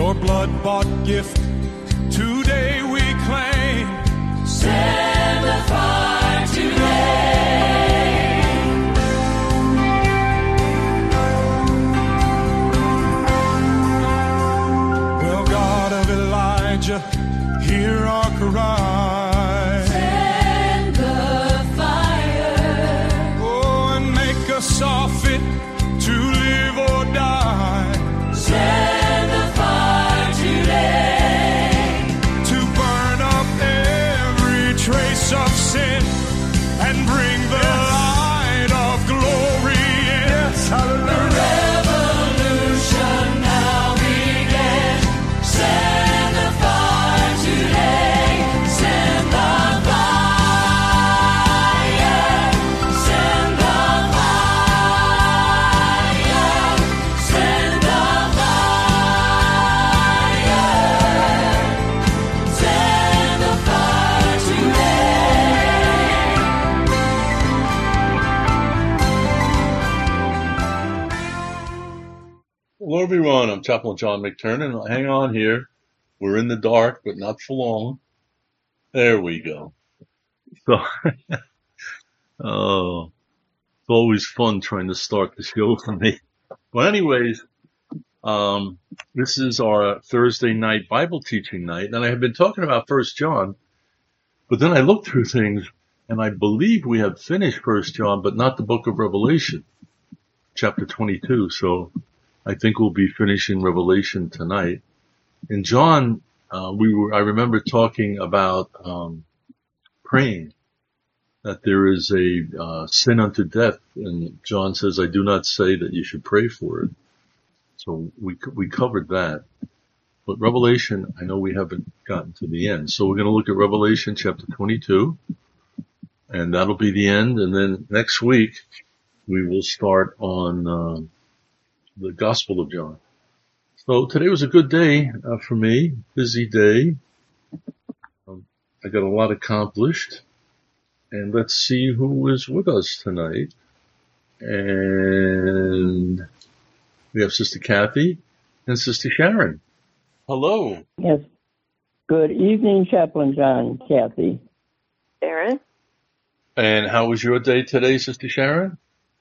your blood-bought gift today we claim. Send the fire today. Well, God of Elijah, hear our cry. Send the fire. Oh, and make us all fit to live or die. Send the fire today. To burn up every trace of sin and bring the light of glory in. Yes, hallelujah. Revolution now begins. Send the fire today. Send the fire. Send the fire. Send the fire. Send the fire today. Hello, everyone. I'm Chaplain John McTurnan. Hang on here. We're in the dark, but not for long. There we go. So, oh, it's always fun trying to start the show for me. But anyways, this is our Thursday night Bible teaching night, and I have been talking about First John, but then I looked through things, and I believe we have finished First John, but not the book of Revelation, chapter 22. So I think we'll be finishing Revelation tonight. In John, I remember talking about praying that there is a sin unto death, and John says, "I do not say that you should pray for it." So we covered that. But Revelation, I know we haven't gotten to the end. So we're going to look at Revelation chapter 22, and that'll be the end. And then next week we will start on the Gospel of John. So today was a good day for me, busy day. I got a lot accomplished. And let's see who is with us tonight. And we have Sister Kathy and Sister Sharon. Hello. Yes. Good evening, Chaplain John, Kathy. Sharon? And how was your day today, Sister Sharon?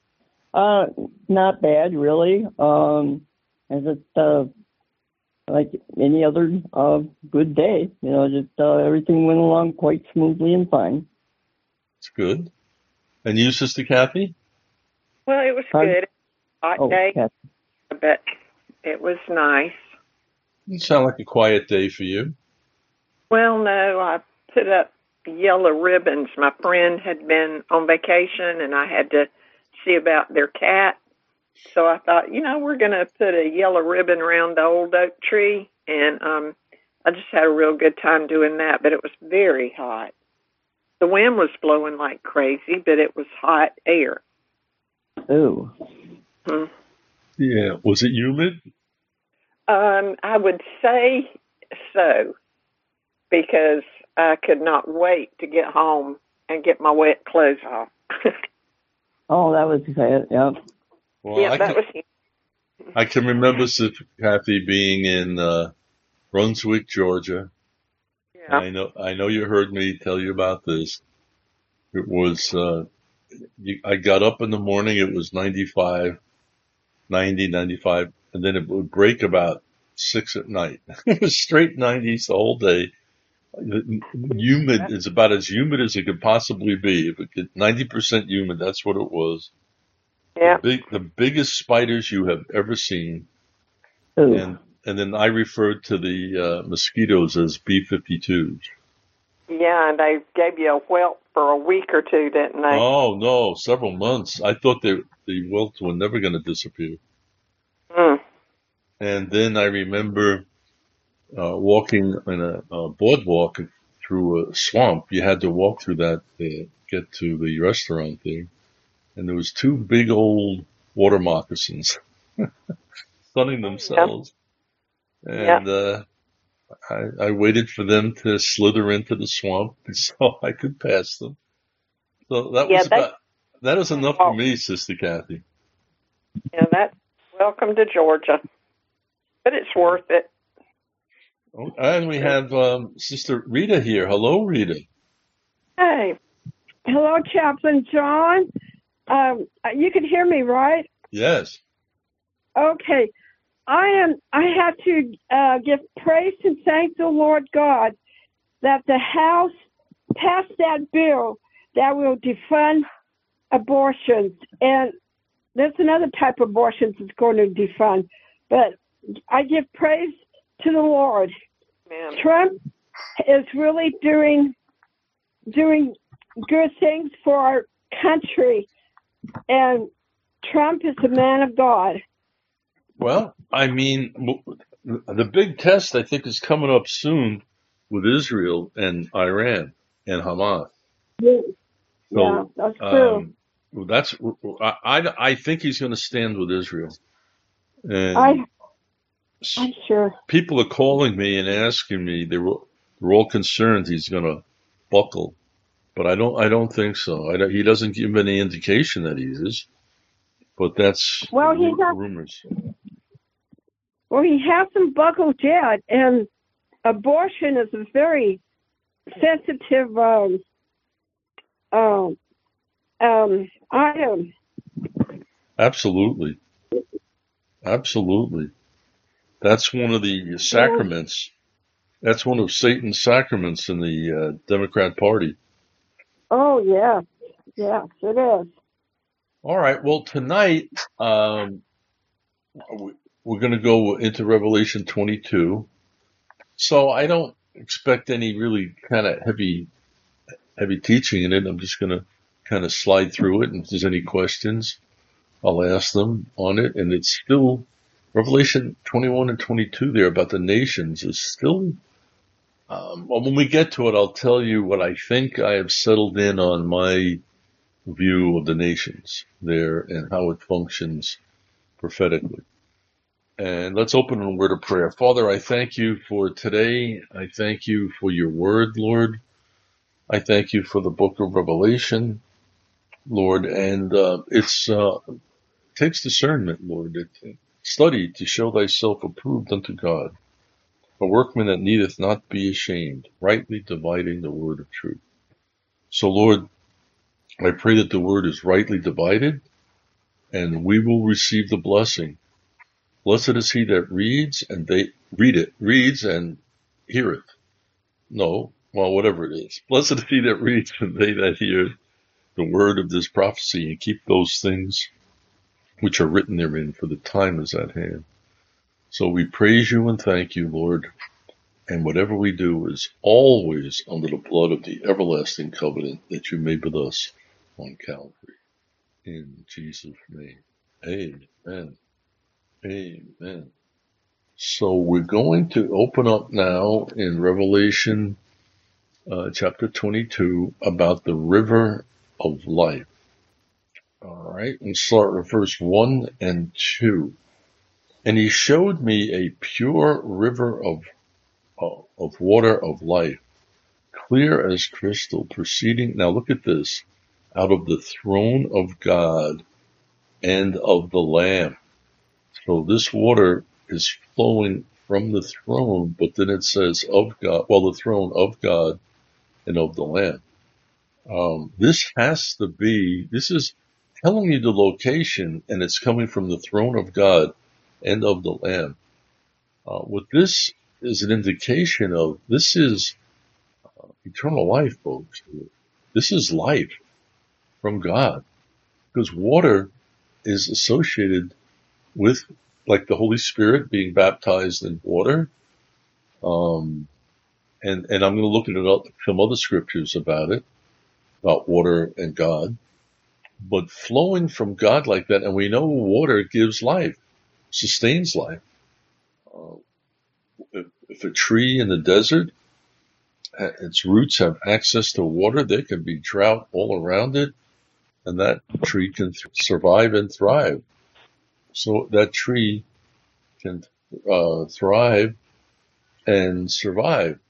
Not bad, really. As it, like any other, good day, just, everything went along quite smoothly and fine. It's good. And you, Sister Kathy? Well, it was good. Hot day, Kathy. but it was nice. It sound like a quiet day for you. Well, no, I put up yellow ribbons. My friend had been on vacation, and I had to see about their cat. So I thought, we're going to put a yellow ribbon around the old oak tree, and I just had a real good time doing that, but it was very hot. The wind was blowing like crazy, but it was hot air. Ooh. Yeah. Was it humid? I would say so, because I could not wait to get home and get my wet clothes off. Oh, that was sad, yeah. Well, Yeah, that was. I can remember Sister Kathy being in Brunswick, Georgia. Yeah. I know you heard me tell you about this. It was, I got up in the morning, it was 95, and then it would break about 6 at night. It was straight 90s the whole day. Humid, it's about as humid as it could possibly be. If it get 90% humid, that's what it was. Yeah. The biggest spiders you have ever seen. Ooh. And then I referred to the mosquitoes as B-52s. Yeah, and they gave you a welt for a week or two, didn't they? Oh, no, several months. I thought the welts were never going to disappear. Mm. And then I remember walking in a boardwalk through a swamp. You had to walk through that to get to the restaurant there. And there was 2 big old water moccasins sunning themselves. And I waited for them to slither into the swamp so I could pass them. So that was that was enough for me, Sister Kathy. Yeah, that's welcome to Georgia. But it's worth it. Oh, and we have Sister Rita here. Hello, Rita. Hey, hello, Chaplain John. You can hear me, right? Yes. Okay. I have to give praise and thank the Lord God that the House passed that bill that will defund abortions, and there's another type of abortions that's going to defund. But I give praise to the Lord. Amen. Trump is really doing good things for our country, and Trump is a man of God. Well, I mean, the big test, I think, is coming up soon with Israel and Iran and Hamas. Yeah, So, that's true. I think he's going to stand with Israel. And I'm sure. people are calling me and asking me, they're all concerned he's going to buckle. But I don't think so. He doesn't give any indication that he is. But that's rumors. Well, he hasn't buckled yet, and abortion is a very sensitive item. Absolutely. That's one of the sacraments. That's one of Satan's sacraments in the Democrat Party. Oh, yeah. Yes, it is. All right. Well, tonight we're going to go into Revelation 22. So I don't expect any really kind of heavy teaching in it. I'm just going to kind of slide through it. And if there's any questions, I'll ask them on it. And it's still Revelation 21 and 22 there about the nations is still, well, when we get to it, I'll tell you what I think I have settled in on my view of the nations there and how it functions prophetically. And let's open in a word of prayer. Father, I thank you for today. I thank you for your word, Lord. I thank you for the book of Revelation, Lord. And it takes discernment, Lord. Study to show thyself approved unto God, a workman that needeth not be ashamed, rightly dividing the word of truth. So, Lord, I pray that the word is rightly divided, and we will receive the blessing. Blessed is he that reads and reads and heareth. No, well, whatever it is. Blessed is he that reads and they that hear the word of this prophecy and keep those things which are written therein, for the time is at hand. So we praise you and thank you, Lord. And whatever we do is always under the blood of the everlasting covenant that you made with us on Calvary. In Jesus' name. Amen. Amen. So we're going to open up now in Revelation chapter 22 about the river of life. All right, and start with verse 1 and 2. And he showed me a pure river of water of life, clear as crystal, proceeding, now look at this, out of the throne of God and of the Lamb. So this water is flowing from the throne, but then it says of God, well, the throne of God and of the Lamb. This is telling you the location, and it's coming from the throne of God and of the Lamb. What this is an indication of, this is eternal life, folks. This is life from God, because water is associated with, like the Holy Spirit being baptized in water. And I'm going to look at some other scriptures about it, about water and God. But flowing from God like that, and we know water gives life, sustains life. If a tree in the desert, its roots have access to water, there can be drought all around it, and that tree can survive and thrive. So that tree can thrive and survive.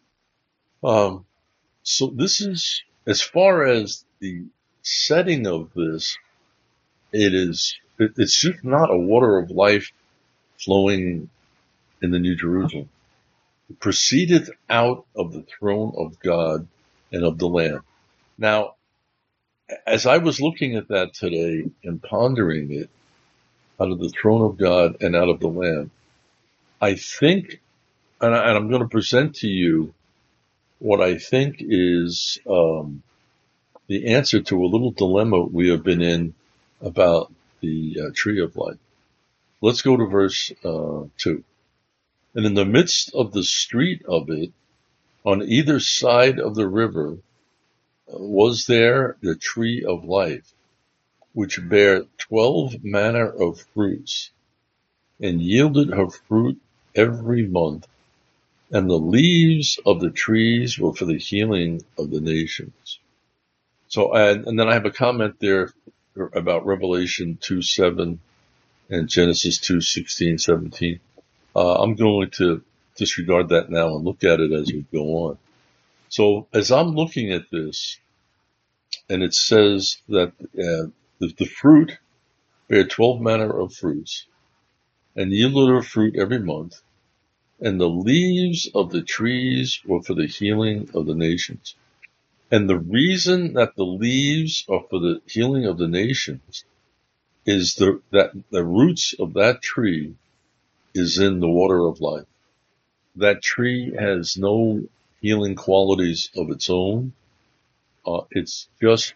So this is, as far as the setting of this, it's just not a water of life flowing in the New Jerusalem. proceedeth out of the throne of God and of the Lamb. Now, as I was looking at that today and pondering it, out of the throne of God and out of the Lamb, I think, and I'm going to present to you what I think is the answer to a little dilemma we have been in about the tree of life. Let's go to verse 2. And in the midst of the street of it, on either side of the river, was there the tree of life, which bare 12 manner of fruits, and yielded her fruit every month. And the leaves of the trees were for the healing of the nations. So, and then I have a comment there about Revelation 2:7 and Genesis 2:16, 17. I'm going to disregard that now and look at it as we go on. So as I'm looking at this, and it says that the fruit bare 12 manner of fruits, and yielded her fruit every month, and the leaves of the trees were for the healing of the nations. And the reason that the leaves are for the healing of the nations is that the roots of that tree is in the water of life. That tree has no healing qualities of its own. It's just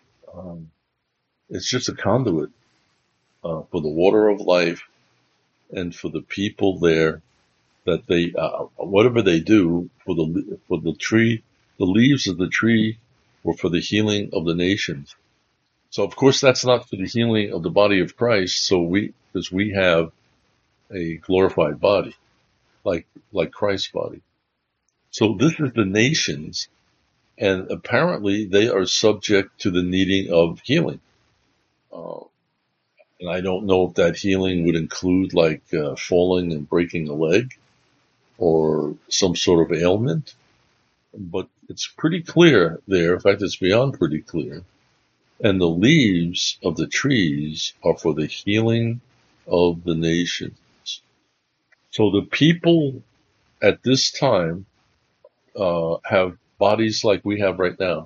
a conduit for the water of life and for the people there, that they whatever they do for the tree, the leaves of the tree were for the healing of the nations. So of course that's not for the healing of the body of Christ. So because we have a glorified body, like Christ's body. So this is the nations, and apparently they are subject to the needing of healing. And I don't know if that healing would include like falling and breaking a leg or some sort of ailment, but it's pretty clear there. In fact, it's beyond pretty clear. And the leaves of the trees are for the healing of the nations. So the people at this time have bodies like we have right now,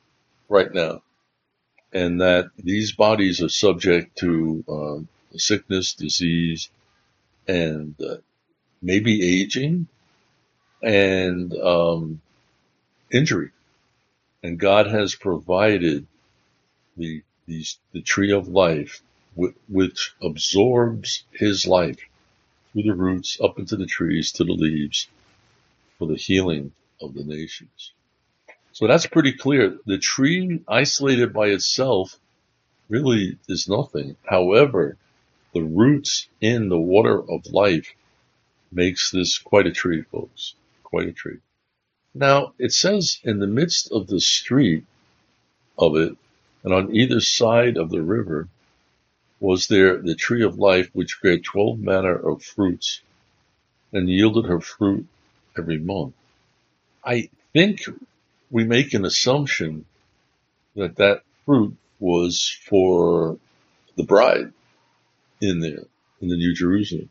and that these bodies are subject to sickness, disease, and maybe aging and injury. And God has provided the tree of life, which absorbs His life through the roots up into the trees to the leaves for the healing of the nations. So that's pretty clear. The tree isolated by itself really is nothing. However, the roots in the water of life makes this quite a tree, folks. Quite a tree. Now, it says in the midst of the street of it, and on either side of the river, was there the tree of life, which bare 12 manner of fruits, and yielded her fruit every month. I think we make an assumption that that fruit was for the bride in there, in the New Jerusalem.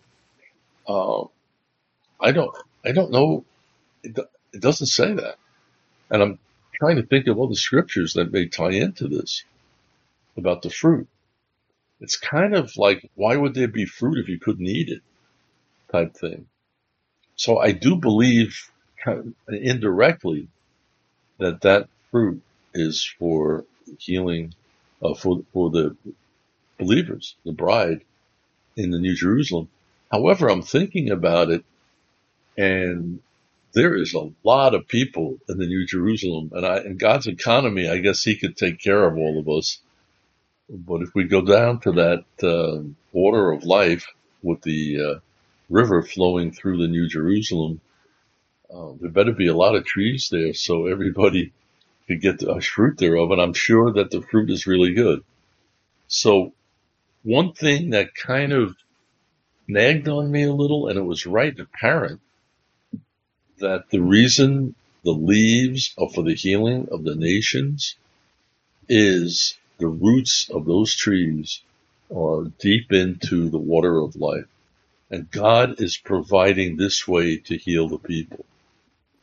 I don't know. It doesn't say that. And I'm trying to think of all the scriptures that may tie into this about the fruit. It's kind of like, why would there be fruit if you couldn't eat it type thing. So I do believe indirectly that fruit is for healing, for the believers, the bride in the New Jerusalem. However, I'm thinking about it, and there is a lot of people in the New Jerusalem, and in God's economy, I guess He could take care of all of us. But if we go down to that water of life with the river flowing through the New Jerusalem, there better be a lot of trees there so everybody could get the fruit thereof, and I'm sure that the fruit is really good. So one thing that kind of nagged on me a little, and it was right apparent, that the reason the leaves are for the healing of the nations is the roots of those trees are deep into the water of life. And God is providing this way to heal the people.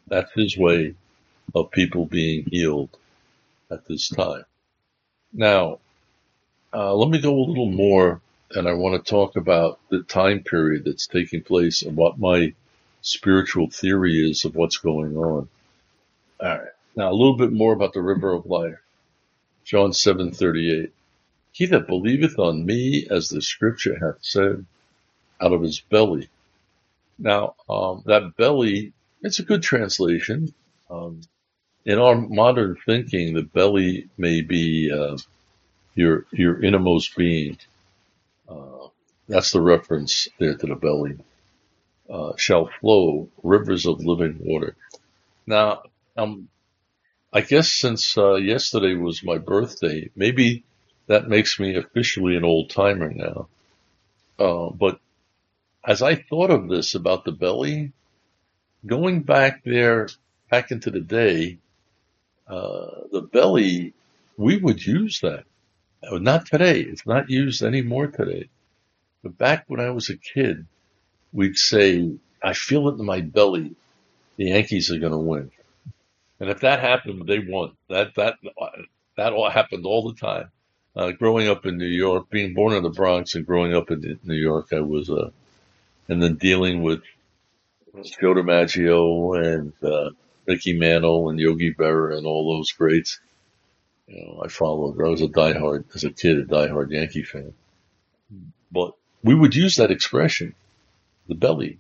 That's his way of people being healed at this time. Now, let me go a little more, and I want to talk about the time period that's taking place and what my spiritual theory is of what's going on. All right. Now, a little bit more about the river of life. John 7:38. He that believeth on me, as the scripture hath said, out of his belly. Now, that belly, it's a good translation. In our modern thinking, the belly may be your innermost being. That's the reference there to the belly. Shall flow rivers of living water. Now, I guess since yesterday was my birthday, maybe that makes me officially an old timer now. But as I thought of this about the belly, going back into the day, the belly, we would use that. Not today. It's not used anymore today. But back when I was a kid, we'd say, I feel it in my belly. The Yankees are going to win. And if that happened, they won. That all happened all the time. Growing up in New York, being born in the Bronx and growing up in New York, I was, and then dealing with Joe DiMaggio and Mickey Mantle and Yogi Berra and all those greats. I followed. I was a diehard Yankee fan. But we would use that expression, the belly,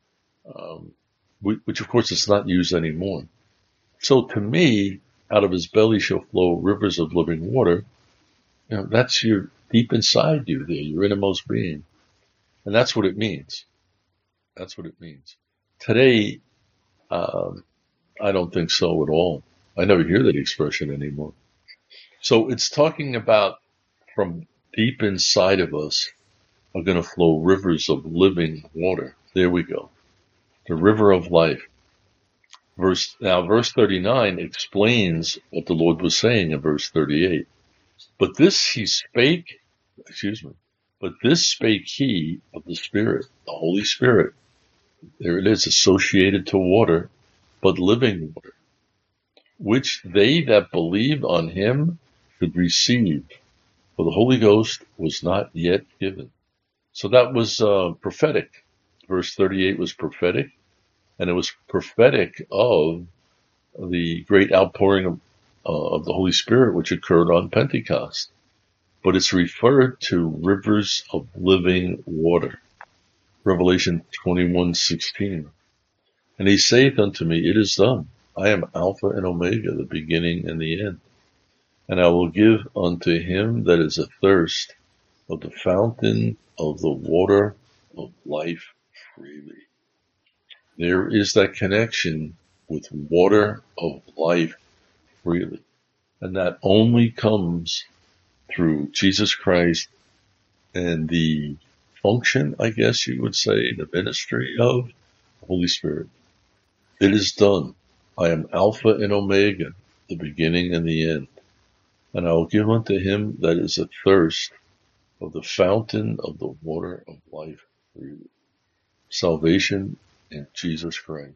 which of course is not used anymore. So to me, out of his belly shall flow rivers of living water. That's your deep inside you there, your innermost being. And that's what it means. That's what it means. Today, I don't think so at all. I never hear that expression anymore. So it's talking about from deep inside of us are going to flow rivers of living water. There we go. The river of life. Verse 39 explains what the Lord was saying in verse 38. But this spake he of the Spirit, the Holy Spirit. There it is, associated to water, but living water, which they that believe on him should receive, for the Holy Ghost was not yet given. So that was prophetic. Verse 38 was prophetic, and it was prophetic of the great outpouring of the Holy Spirit which occurred on Pentecost. But it's referred to rivers of living water. Revelation 21:16. And he saith unto me, It is done. I am Alpha and Omega, the beginning and the end. And I will give unto him that is athirst of the fountain of the water of life freely. There is that connection with water of life freely. And that only comes through Jesus Christ and the function, I guess you would say, the ministry of the Holy Spirit. It is done. I am Alpha and Omega, the beginning and the end. And I will give unto him that is athirst of the fountain of the water of life freely. Salvation in Jesus Christ.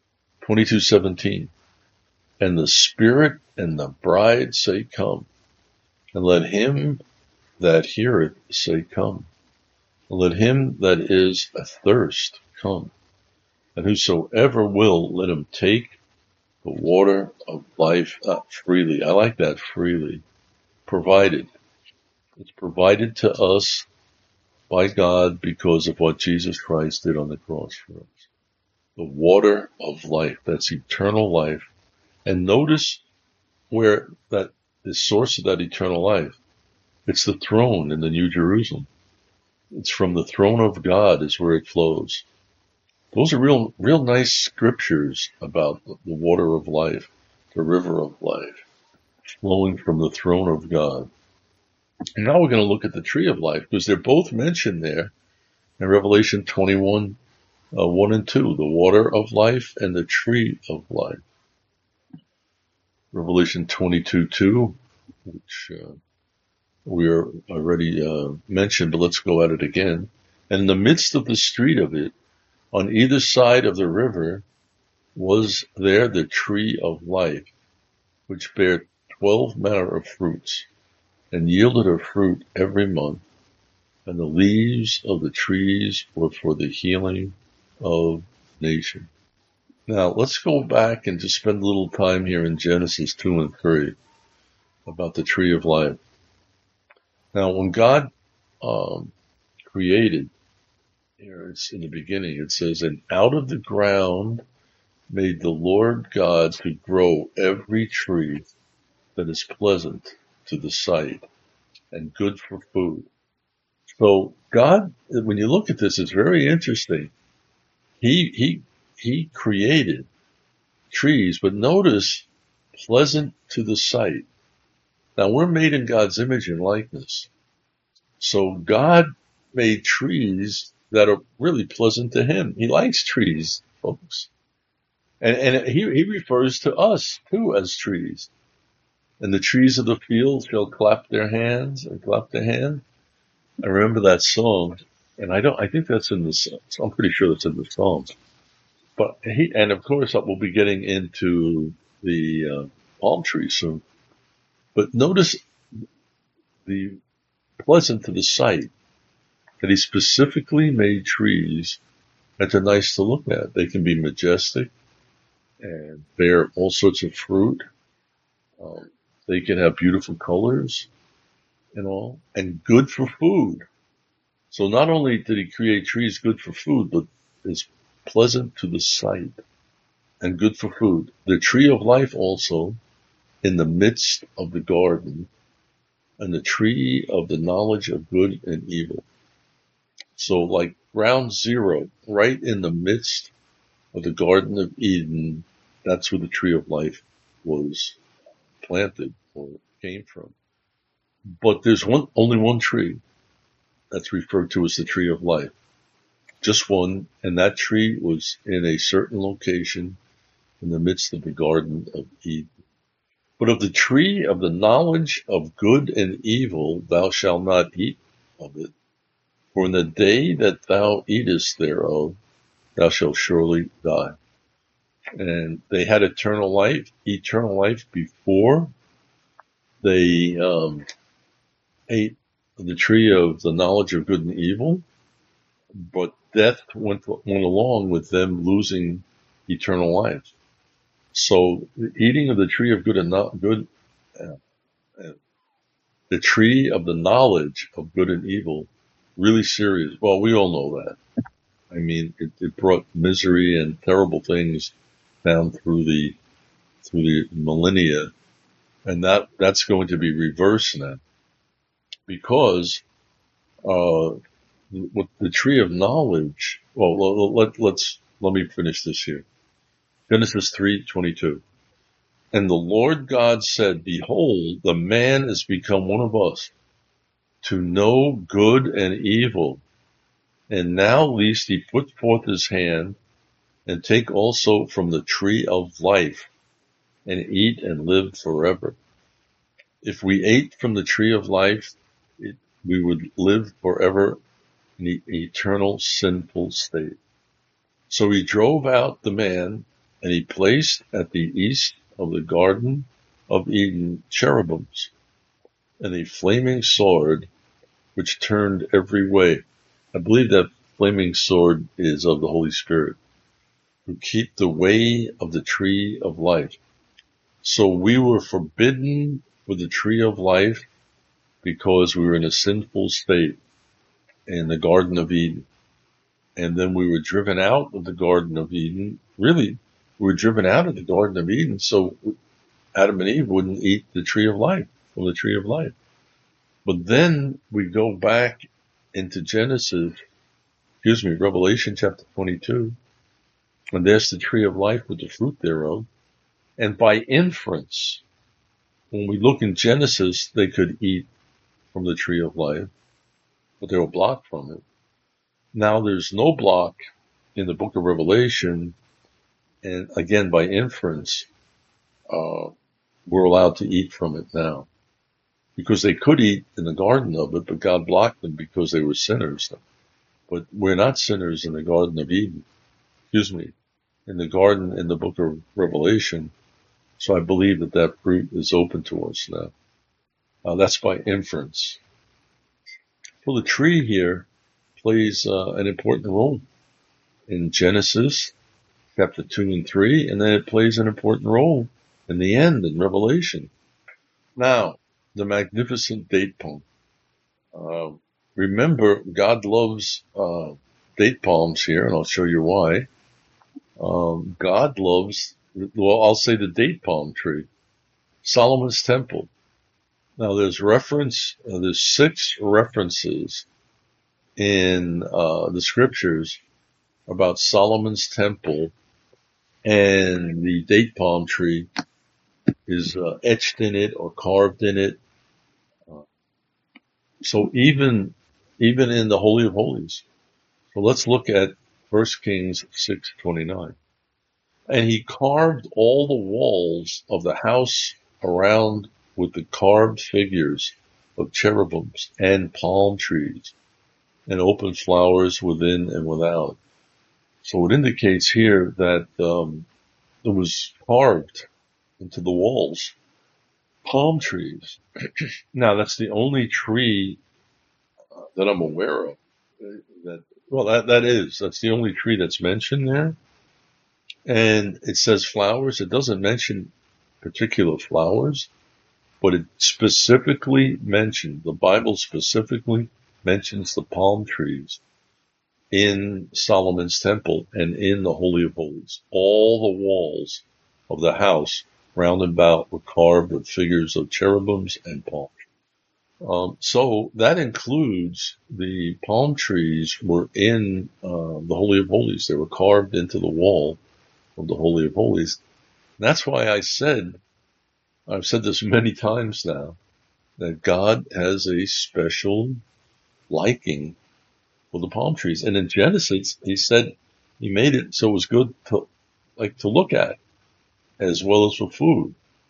22:17. And the Spirit and the bride say, Come. And let him that heareth say, Come. And let him that is athirst come. And whosoever will, let him take the water of life freely. I like that, freely. Provided. It's provided to us by God because of what Jesus Christ did on the cross for us. The water of life, that's eternal life. And notice where that the source of that eternal life. It's the throne in the New Jerusalem. It's from the throne of God is where it flows. Those are real nice scriptures about the water of life, the river of life, flowing from the throne of God. And now we're going to look at the tree of life, because they're both mentioned there in Revelation 21, 1 and 2, the water of life and the tree of life. Revelation 22:2, which we are already mentioned, but let's go at it again. And in the midst of the street of it, on either side of the river, was there the tree of life, which bare 12 manner of fruits, and yielded her fruit every month, and the leaves of the trees were for the healing of nations. Now, let's go back and just spend a little time here in Genesis 2 and 3 about the tree of life. Now, when God created, here it's in the beginning, it says, and out of the ground made the Lord God to grow every tree that is pleasant to the sight and good for food. So God, when you look at this, it's very interesting. He created trees, but notice pleasant to the sight. Now we're made in God's image and likeness. So God made trees that are really pleasant to him. He likes trees, folks. And he refers to us too as trees. And the trees of the field shall clap their hands and clap their hands. I remember that song, and I think that's in the, I'm pretty sure that's in the Psalms. But and of course we'll be getting into the palm tree soon. But notice the pleasant to the sight, that he specifically made trees that are nice to look at. They can be majestic and bear all sorts of fruit. They can have beautiful colors and all, and good for food. So not only did he create trees good for food, but it's pleasant to the sight and good for food. The tree of life also in the midst of the garden, and the tree of the knowledge of good and evil. So like ground zero, right in the midst of the Garden of Eden, that's where the tree of life was planted or came from. But there's only one tree that's referred to as the tree of life. Just one, and that tree was in a certain location in the midst of the Garden of Eden. But of the tree of the knowledge of good and evil thou shalt not eat of it, for in the day that thou eatest thereof thou shalt surely die. And they had eternal life before they ate the tree of the knowledge of good and evil, but death went along with them losing eternal life. So the eating of the tree of good and not good, the tree of the knowledge of good and evil, really serious. Well, we all know that. I mean, it brought misery and terrible things down through the millennia, and that's going to be reversed now, because with the tree of knowledge. Well, let me finish this here. Genesis 3:22. And the Lord God said, behold, the man is become one of us, to know good and evil. And now lest he put forth his hand, and take also from the tree of life, and eat and live forever. If we ate from the tree of life, we would live forever in the eternal sinful state. So he drove out the man, and he placed at the east of the Garden of Eden cherubims, and a flaming sword which turned every way. I believe that flaming sword is of the Holy Spirit, who keep the way of the tree of life. So we were forbidden for the tree of life because we were in a sinful state in the Garden of Eden. And then we were driven out of the Garden of Eden. Really, we were driven out of the Garden of Eden so Adam and Eve wouldn't eat the tree of life, from the tree of life. But then we go back into Revelation chapter 22, and there's the tree of life with the fruit thereof. And by inference, when we look in Genesis, they could eat from the tree of life, but they were blocked from it. Now there's no block in the book of Revelation, and again, by inference, we're allowed to eat from it now. Because they could eat in the garden of it, but God blocked them because they were sinners. But we're not sinners in the Garden of Eden. in the garden in the book of Revelation. So I believe that that fruit is open to us now. That's by inference. Well, the tree here plays an important role in Genesis chapter 2 and 3, and then it plays an important role in the end in Revelation. Now, the magnificent date palm. Remember, God loves date palms here, and I'll show you why. God loves, well, I'll say the date palm tree, Solomon's temple. Now, there's 6 references in the scriptures about Solomon's temple, and the date palm tree is etched in it or carved in it. So even in the Holy of Holies. So let's look at 1 Kings 6:29. And he carved all the walls of the house around with the carved figures of cherubims and palm trees and open flowers within and without. So it indicates here that it was carved into the walls, palm trees. Now that's the only tree that I'm aware of. That's the only tree that's mentioned there. And it says flowers. It doesn't mention particular flowers, but it specifically mentioned, the Bible specifically mentions the palm trees in Solomon's temple and in the Holy of Holies. All the walls of the house round about were carved with figures of cherubims and palm. So that includes the palm trees were in the Holy of Holies. They were carved into the wall of the Holy of Holies. That's why I've said this many times now, that God has a special liking for the palm trees. And in Genesis, he said he made it so it was good to look at, as well as for food.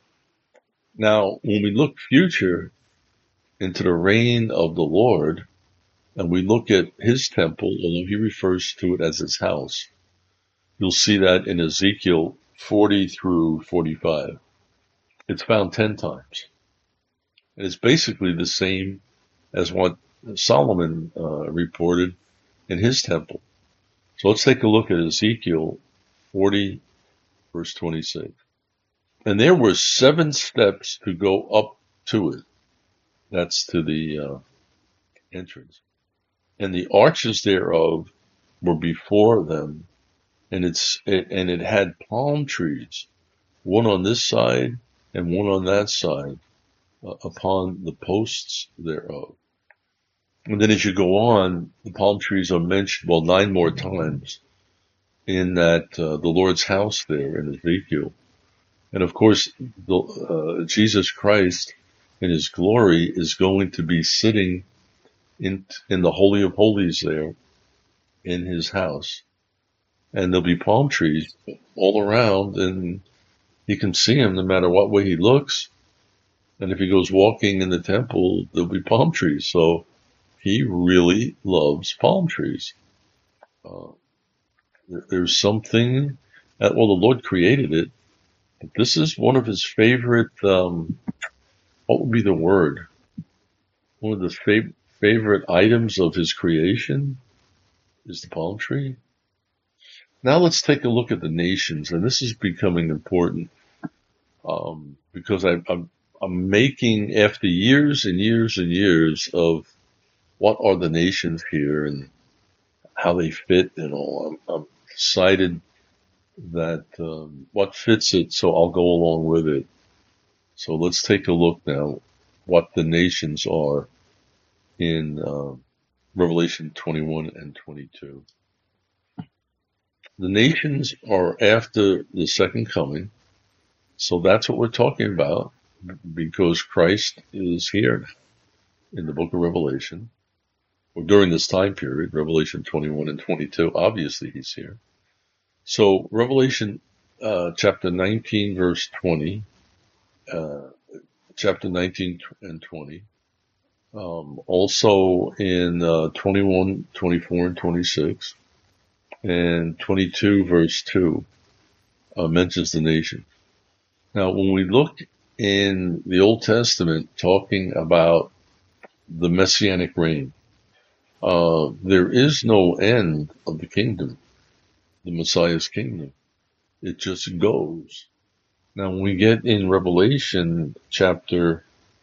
Now, when we look future into the reign of the Lord, and we look at his temple, although he refers to it as his house, you'll see that in Ezekiel 40 through 45. It's found 10 times. And it's basically the same as what Solomon reported in his temple. So let's take a look at Ezekiel 40, verse 26. And there were 7 steps to go up to it. That's to the entrance. And the arches thereof were before them, and it had palm trees, one on this side and one on that side, upon the posts thereof. And then as you go on, the palm trees are mentioned, 9 more times in that the Lord's house there in Ezekiel. And of course, Jesus Christ in his glory is going to be sitting in the Holy of Holies there in his house. And there'll be palm trees all around, and you can see him no matter what way he looks. And if he goes walking in the temple, there'll be palm trees. So he really loves palm trees. There's something the Lord created it. But this is one of his favorite, what would be the word? One of the favorite items of his creation is the palm tree. Now let's take a look at the nations, and this is becoming important because I'm making, after years and years and years of what are the nations here and how they fit and all, I'm excited that what fits it, so I'll go along with it. So let's take a look now what the nations are in Revelation 21 and 22. The nations are after the second coming, so that's what we're talking about, because Christ is here in the book of Revelation, or during this time period, Revelation 21 and 22, obviously he's here. So Revelation chapter 19, verse 20, chapter 19 and 20, also in 21, 24, and 26, and 22, verse 2. mentions the nation. Now, when we look in the Old Testament talking about the Messianic reign, there is no end of the kingdom, the Messiah's kingdom. It just goes. Now, when we get in Revelation chapter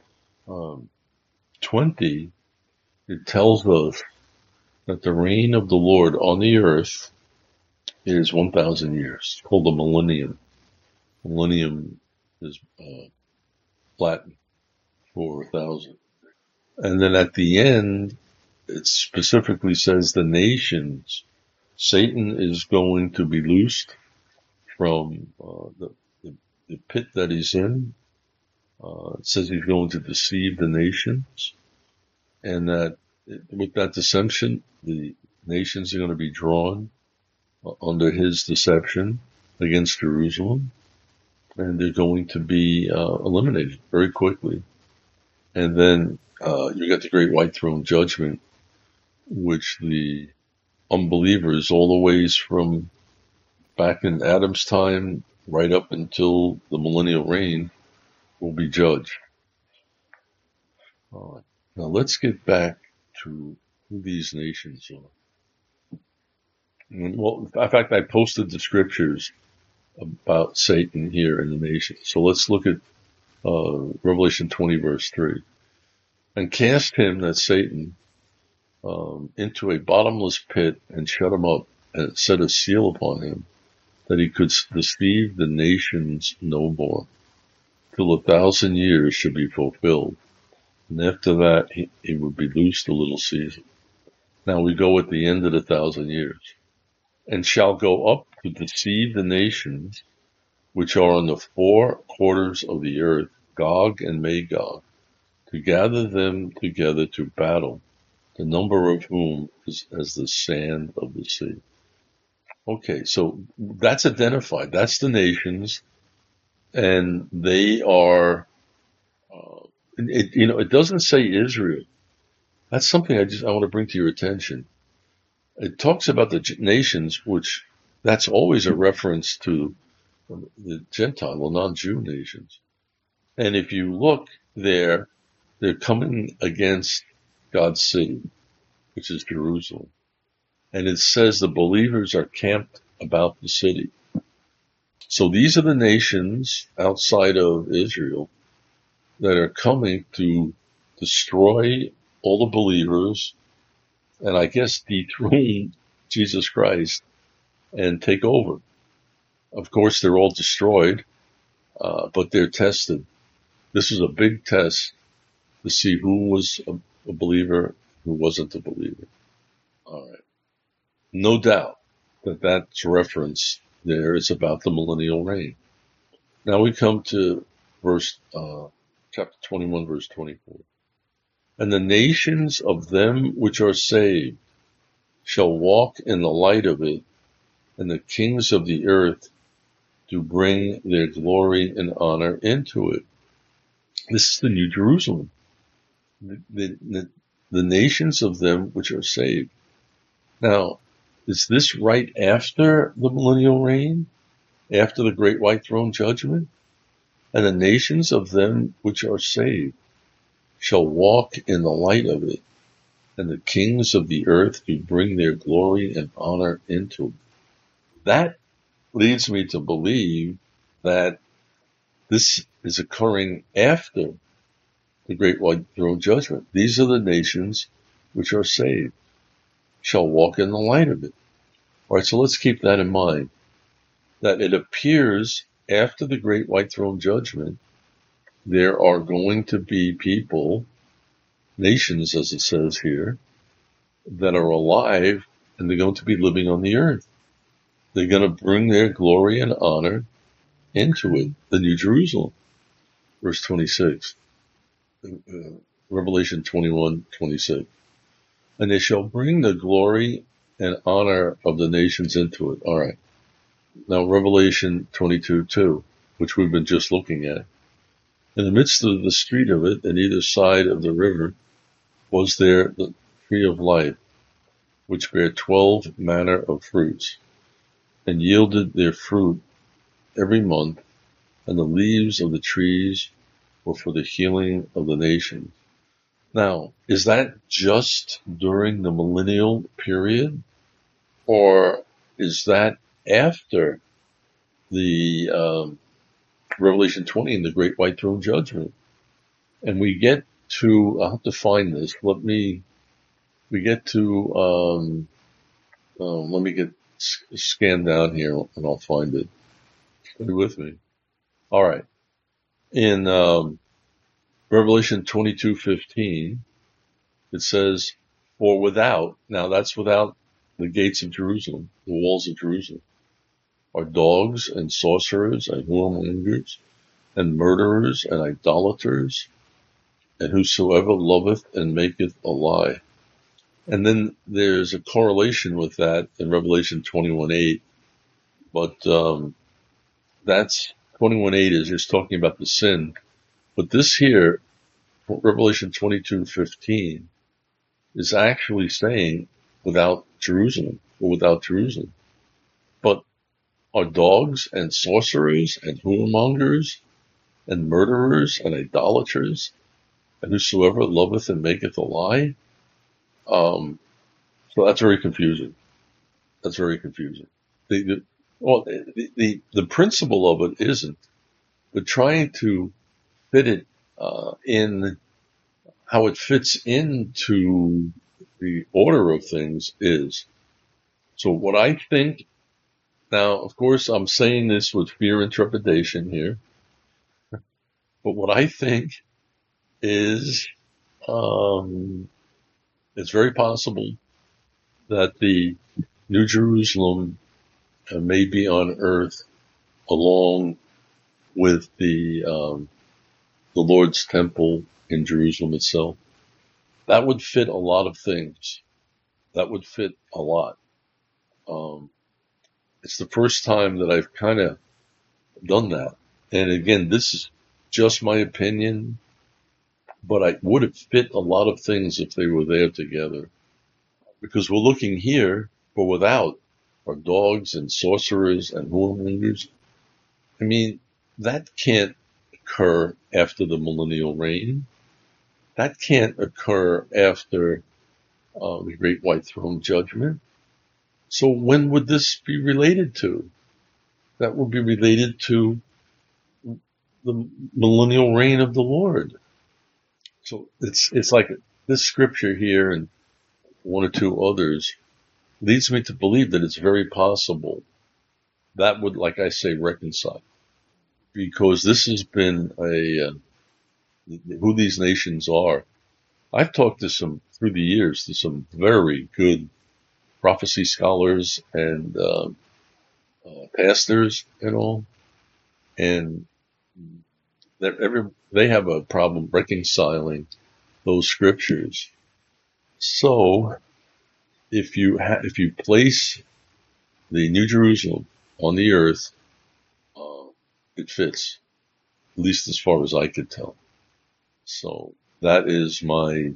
20, it tells us that the reign of the Lord on the earth is 1,000 years. It's called the millennium. Millennium is Latin for 1,000. And then at the end, it specifically says the nations. Satan is going to be loosed from the pit that he's in. It says he's going to deceive the nations, and that with that deception, the nations are going to be drawn under his deception against Jerusalem, and they're going to be eliminated very quickly. And then you got the great white throne judgment, which the unbelievers, all the ways from back in Adam's time right up until the millennial reign, will be judged. All right. Now let's get back to who these nations are. Well, in fact, I posted the scriptures about Satan here in the nation. So let's look at Revelation 20, verse 3. And cast him, that's Satan, into a bottomless pit and shut him up and set a seal upon him, that he could deceive the nations no more, till 1,000 years should be fulfilled. And after that, he would be loosed a little season. Now we go at the end of the 1,000 years. And shall go up to deceive the nations which are on the four quarters of the earth, Gog and Magog, to gather them together to battle, the number of whom is as the sand of the sea. Okay, so that's identified. That's the nations, and they are, it doesn't say Israel. That's something I want to bring to your attention. It talks about the nations, which that's always a reference to the Gentile, well, non-Jew nations. And if you look there, they're coming against God's city, which is Jerusalem. And it says the believers are camped about the city. So these are the nations outside of Israel that are coming to destroy all the believers and I guess dethrone Jesus Christ and take over. Of course, they're all destroyed, but they're tested. This is a big test to see who was a believer, who wasn't a believer. All right. No doubt that that's reference there is about the millennial reign. Now we come to chapter 21, verse 24. And the nations of them which are saved shall walk in the light of it, and the kings of the earth do bring their glory and honor into it. This is the New Jerusalem. The nations of them which are saved. Now, is this right after the millennial reign? After the great white throne judgment? And the nations of them which are saved shall walk in the light of it, and the kings of the earth do bring their glory and honor into it. That leads me to believe that this is occurring after the great white throne judgment. These are the nations which are saved, shall walk in the light of it. All right, so let's keep that in mind, that it appears after the great white throne judgment, there are going to be people, nations as it says here, that are alive and they're going to be living on the earth. They're going to bring their glory and honor into it, the New Jerusalem. Verse 26, Revelation 21:26. And they shall bring the glory and honor of the nations into it. All right. Now Revelation 22:2, which we've been just looking at. In the midst of the street of it, on either side of the river, was there the tree of life, which bare 12 manner of fruits, and yielded their fruit every month, and the leaves of the trees were for the healing of the nations. Now, is that just during the millennial period, or is that after the Revelation 20 and the Great White Throne Judgment? And we get to, I'll have to find this. Let me get scanned down here and I'll find it. Stay with me. All right. In Revelation 22:15, it says, "For without," now that's without the gates of Jerusalem, the walls of Jerusalem, "are dogs and sorcerers and whoremongers and murderers and idolaters, and whosoever loveth and maketh a lie." And then there's a correlation with that in Revelation 21:8, but that's 21:8 is just talking about the sin. But this here, Revelation 22:15, is actually saying without Jerusalem, or without Jerusalem. But are dogs and sorcerers and whoremongers and murderers and idolaters and whosoever loveth and maketh a lie? So that's very confusing. That's very confusing. The principle of it isn't, but trying to fit it in how it fits into the order of things is. So what I think, now of course I'm saying this with fear and trepidation here, but what I think is it's very possible that the New Jerusalem may be on earth along with the Lord's temple in Jerusalem itself. That would fit a lot of things. That would fit a lot. It's the first time that I've kind of done that. And again, this is just my opinion, but would it fit a lot of things if they were there together? Because we're looking here for without are dogs and sorcerers and whoremongers. I mean, that can't occur after the millennial reign. That can't occur after the Great White Throne Judgment. So when would this be related to? That would be related to the millennial reign of the Lord. So it's like this scripture here and one or two others leads me to believe that it's very possible that would, like I say, reconcile. Because this has been who these nations are. I've talked to through the years, to some very good prophecy scholars and pastors and all, and they have a problem reconciling those scriptures. So, if you place the New Jerusalem on the earth, it fits, at least as far as I could tell. So that is my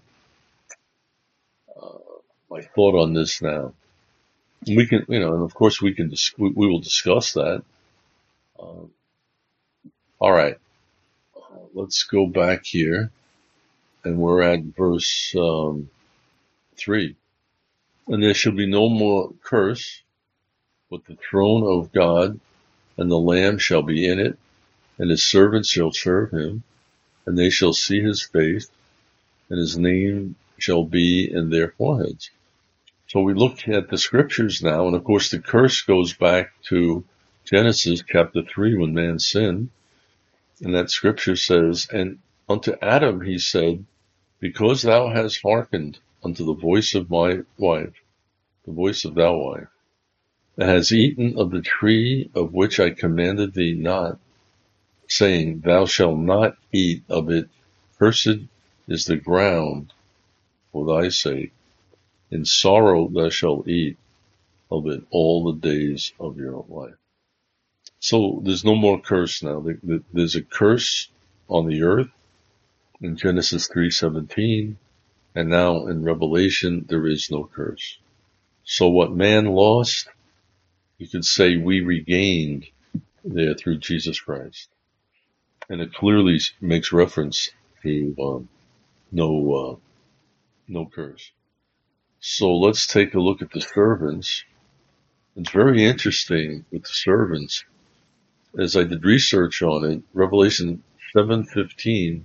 thought on this now. We can, and of course we will discuss that. All right, let's go back here, and we're at verse 3. "And there shall be no more curse, but the throne of God and the Lamb shall be in it, and his servants shall serve him, and they shall see his face, and his name shall be in their foreheads." So we look at the scriptures now, and of course the curse goes back to Genesis chapter 3 when man sinned. And that scripture says, "And unto Adam he said, Because thou hast hearkened unto the voice of my wife, the voice of thy wife, and hast eaten of the tree of which I commanded thee not, saying, Thou shalt not eat of it, cursed is the ground for thy sake. In sorrow thou shalt eat of it all the days of your life." So there's no more curse now. There's a curse on the earth in Genesis 3:17, and now in Revelation there is no curse. So what man lost, you could say we regained there through Jesus Christ. And it clearly makes reference to no curse. So let's take a look at the servants. It's very interesting with the servants. As I did research on it, Revelation 7:15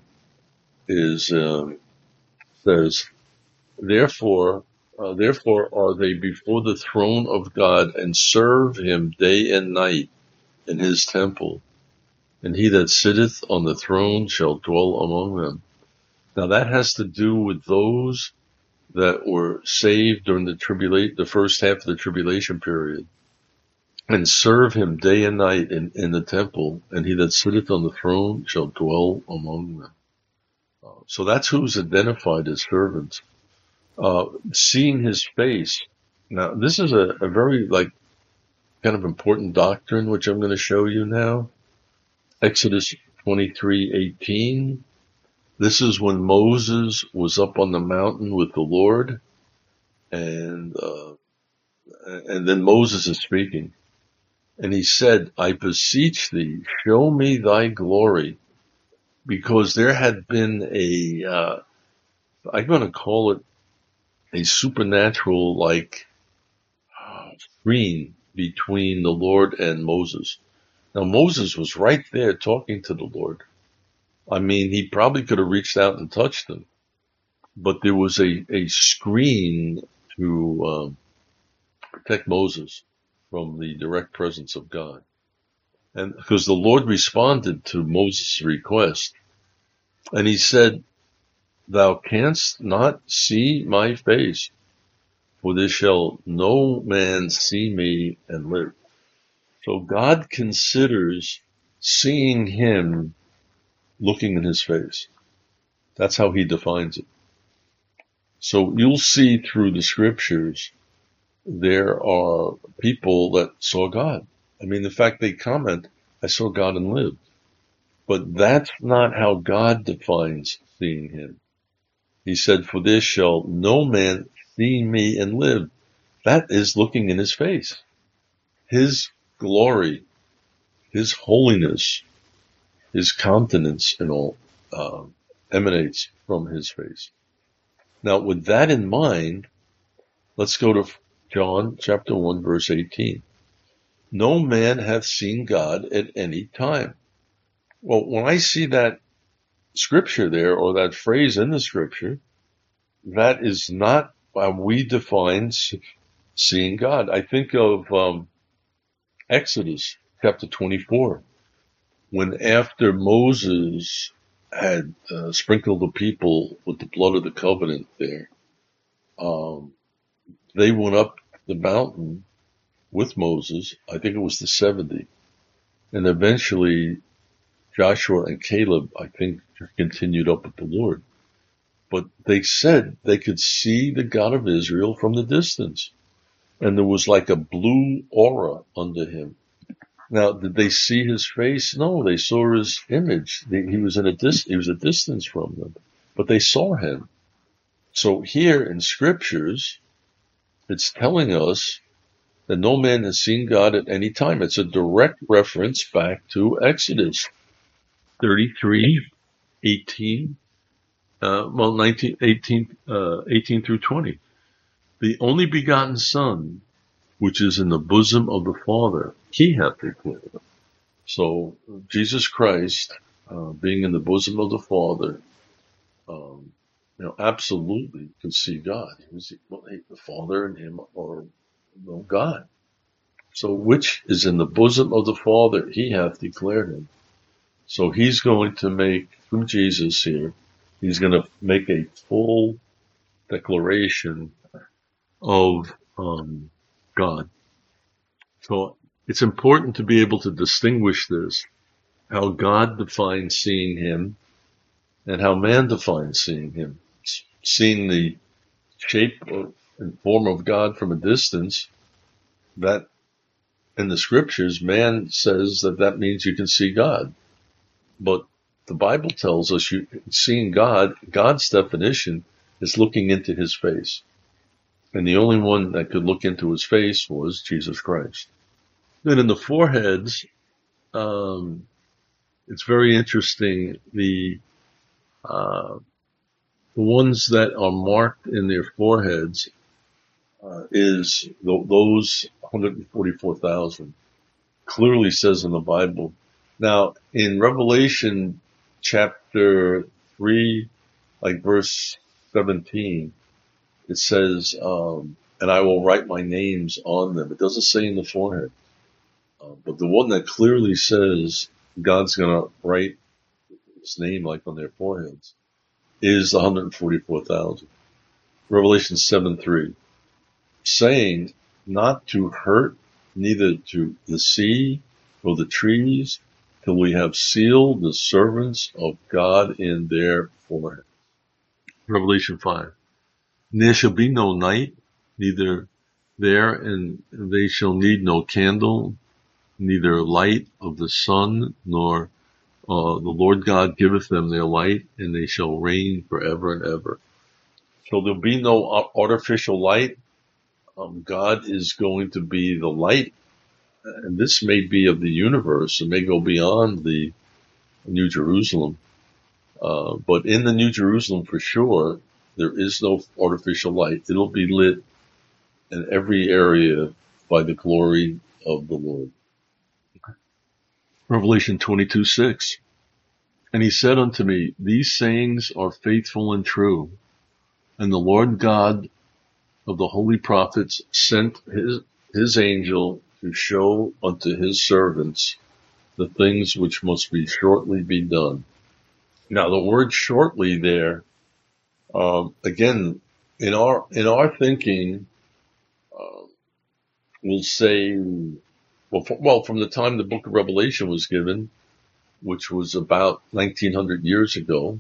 says, therefore are they before the throne of God and serve him day and night in his temple, and he that sitteth on the throne shall dwell among them. Now that has to do with those that were saved during the first half of the tribulation period, and serve him day and night in the temple, and he that sitteth on the throne shall dwell among them. So that's who's identified as servants. Seeing his face. Now, this is a very kind of important doctrine, which I'm going to show you now. Exodus 23:18. This is when Moses was up on the mountain with the Lord, and then Moses is speaking. And he said, I beseech thee, show me thy glory, because there had been I'm going to call it a supernatural screen between the Lord and Moses. Now Moses was right there talking to the Lord. I mean, he probably could have reached out and touched him, but there was a screen to protect Moses from the direct presence of God. And because the Lord responded to Moses' request, and he said, thou canst not see my face, for there shall no man see me and live. So God considers seeing him looking in his face. That's how he defines it. So you'll see through the scriptures, there are people that saw God. I mean, in fact, they comment, I saw God and lived. But that's not how God defines seeing him. He said, for there shall no man see me and live. That is looking in his face. His glory, his holiness, his countenance and all emanates from his face. Now, with that in mind, let's go to John chapter 1, verse 18. No man hath seen God at any time. Well, when I see that scripture there, or that phrase in the scripture, that is not how we define seeing God. I think of Exodus chapter 24, when after Moses had sprinkled the people with the blood of the covenant there, they went up the mountain with Moses. I think it was the 70. And eventually Joshua and Caleb, I think, continued up with the Lord. But they said they could see the God of Israel from the distance. And there was like a blue aura under him. Now, did they see his face? No, they saw his image. He was a distance from them, but they saw him. So here in scriptures, it's telling us that no man has seen God at any time. It's a direct reference back to Exodus 33:18, 18 through 20. The only begotten Son, which is in the bosom of the Father, he hath declared. So Jesus Christ, being in the bosom of the Father, absolutely could see God. The Father and him are God. So which is in the bosom of the Father, he hath declared him. So he's going to make, through Jesus here, he's going to make a full declaration of God. So it's important to be able to distinguish this, how God defines seeing him and how man defines seeing him. Seeing the shape and form of God from a distance, that in the scriptures, man says that means you can see God. But the Bible tells us seeing God, God's definition is looking into his face. And the only one that could look into his face was Jesus Christ. Then in the foreheads, it's very interesting. The ones that are marked in their foreheads is those 144,000. Clearly says in the Bible. Now, in Revelation chapter 3, like verse 17, it says, and I will write my names on them. It doesn't say in the forehead. But the one that clearly says God's going to write his name like on their foreheads is the 144,000. Revelation 7:3, saying not to hurt neither to the sea or the trees till we have sealed the servants of God in their forehead. Revelation 5, and there shall be no night, neither there, and they shall need no candle, neither light of the sun, nor the Lord God giveth them their light, and they shall reign forever and ever. So there'll be no artificial light. God is going to be the light, and this may be of the universe. It may go beyond the New Jerusalem. But in the New Jerusalem, for sure, there is no artificial light. It'll be lit in every area by the glory of the Lord. Revelation 22:6. And he said unto me, these sayings are faithful and true. And the Lord God of the holy prophets sent his angel to show unto his servants the things which must be shortly be done. Now the word shortly there, again, in our thinking, we'll say, well, from the time the book of Revelation was given, which was about 1900 years ago,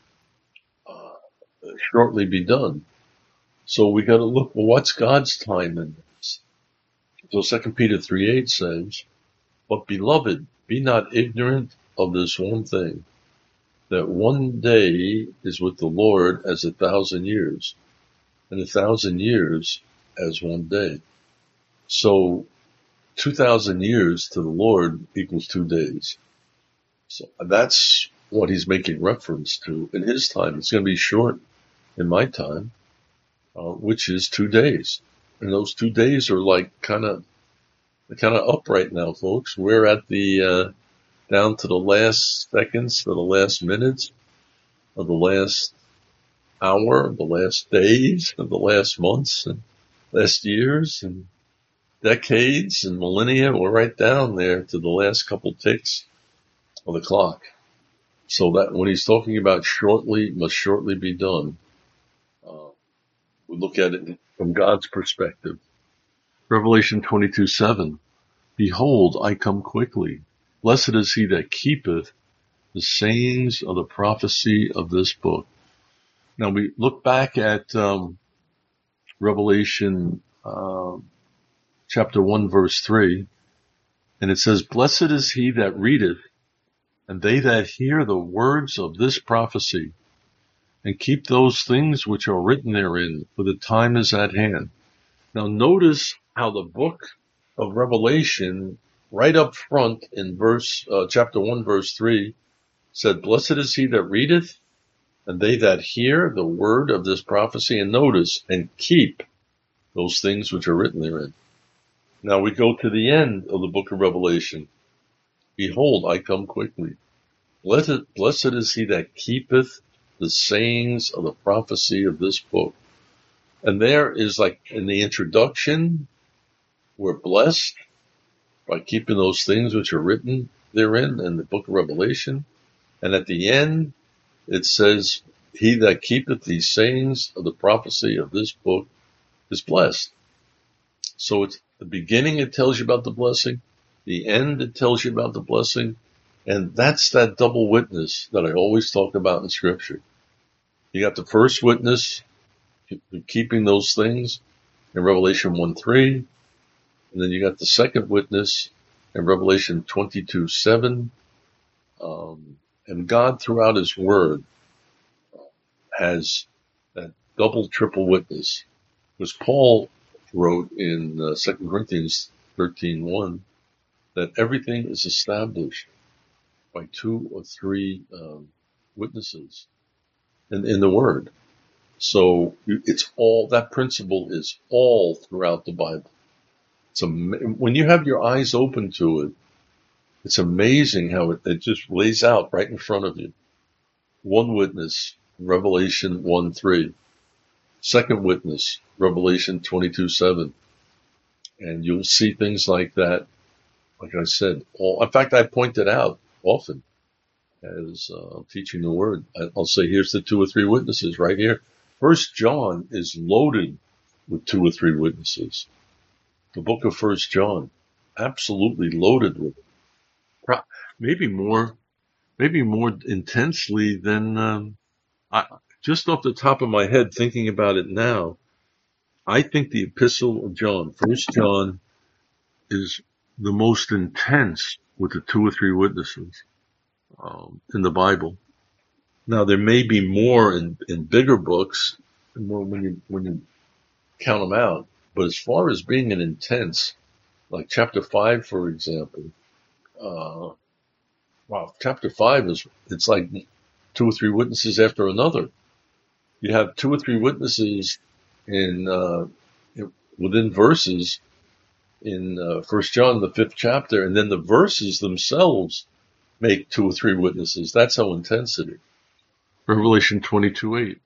shortly be done. So we got to look, well, what's God's time in this? So 2 Peter 3:8 says, but beloved, be not ignorant of this one thing, that one day is with the Lord as 1,000 years, and 1,000 years as one day. So 2,000 years to the Lord equals 2 days. So that's what he's making reference to in his time. It's going to be short in my time, which is 2 days. And those 2 days are like kind of up right now, folks. We're at the, down to the last seconds, to the last minutes of the last hour, the last days of the last months and last years and decades and millennia. We're right down there to the last couple ticks of the clock. So that when he's talking about shortly, must shortly be done, we look at it from God's perspective. Revelation 22:7, behold, I come quickly. Blessed is he that keepeth the sayings of the prophecy of this book. Now we look back at Revelation chapter 1 verse 3, and it says, blessed is he that readeth, and they that hear the words of this prophecy, and keep those things which are written therein, for the time is at hand. Now notice how the book of Revelation, right up front in chapter 1 verse 3, said, blessed is he that readeth, and they that hear the word of this prophecy, and notice, and keep those things which are written therein. Now we go to the end of the book of Revelation. Behold, I come quickly. Blessed is he that keepeth the sayings of the prophecy of this book. And there is, like in the introduction, we're blessed by keeping those things which are written therein in the book of Revelation. And at the end, it says, he that keepeth these sayings of the prophecy of this book is blessed. So it's the beginning, it tells you about the blessing. The end, it tells you about the blessing. And that's that double witness that I always talk about in Scripture. You got the first witness, keeping those things in Revelation 1:3. And then you got the second witness in Revelation 22:7. And God throughout his word has that double, triple witness. Because Paul wrote in 2 Corinthians 13:1, that everything is established by 2 or 3 witnesses in the Word. So it's all, that principle is all throughout the Bible. When you have your eyes open to it, it's amazing how it just lays out right in front of you. One witness, Revelation 1:3. Second witness, Revelation 22:7. And you'll see things like that. Like I said, in fact, I point it out often as teaching the Word. I'll say, here's the 2 or 3 witnesses right here. 1 John is loaded with 2 or 3 witnesses. The book of 1 John, absolutely loaded with it. Maybe more intensely than just off the top of my head, thinking about it now. I think the Epistle of John, 1 John, is the most intense with the 2 or 3 witnesses in the Bible. Now there may be more in bigger books, more when you count them out. But as far as being an intense, like chapter 5, for example, chapter 5 it's like 2 or 3 witnesses after another. You have 2 or 3 witnesses within verses in 1 John, the 5th chapter, and then the verses themselves make 2 or 3 witnesses. That's how intense it is. Revelation 22:8.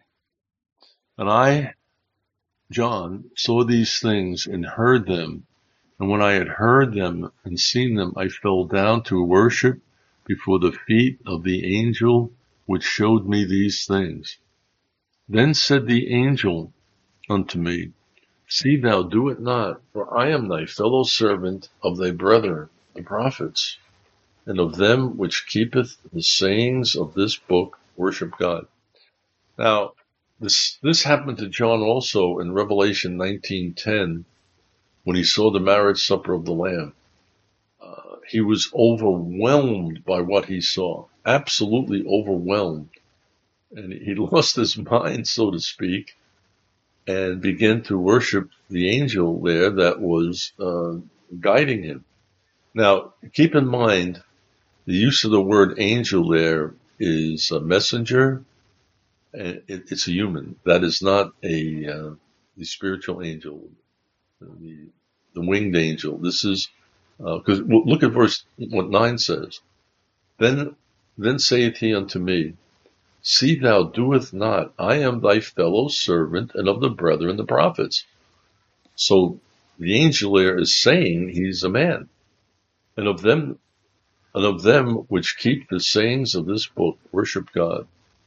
And I, John, saw these things and heard them. And when I had heard them and seen them, I fell down to worship before the feet of the angel which showed me these things. Then said the angel unto me, See thou do it not, for I am thy fellow servant of thy brethren, the prophets, and of them which keepeth the sayings of this book, worship God. Now, this happened to John also in Revelation 19:10, when he saw the marriage supper of the Lamb. He was overwhelmed by what he saw, absolutely overwhelmed. And he lost his mind, so to speak, and began to worship the angel there that was guiding him. Now, keep in mind, the use of the word angel there is a messenger, and it's a human. That is not the spiritual angel, the winged angel. This is, because look at what 9 says. Then saith he unto me, See thou doeth not, I am thy fellow servant and of the brethren the prophets. So the angel there is saying he's a man, and of them which keep the sayings of this book, worship God.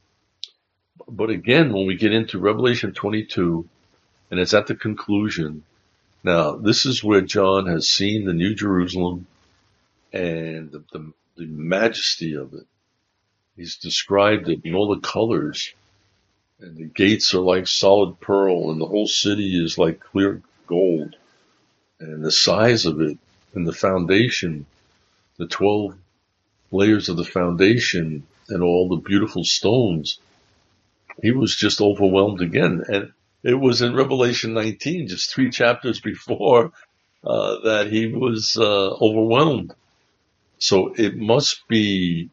But again, when we get into Revelation 22, and it's at the conclusion, now this is where John has seen the New Jerusalem and the majesty of it. He's described it in all the colors, and the gates are like solid pearl, and the whole city is like clear gold, and the size of it, and the foundation, the 12 layers of the foundation, and all the beautiful stones. He was just overwhelmed again. And it was in Revelation 19, just 3 chapters before, that he was overwhelmed. So it must be,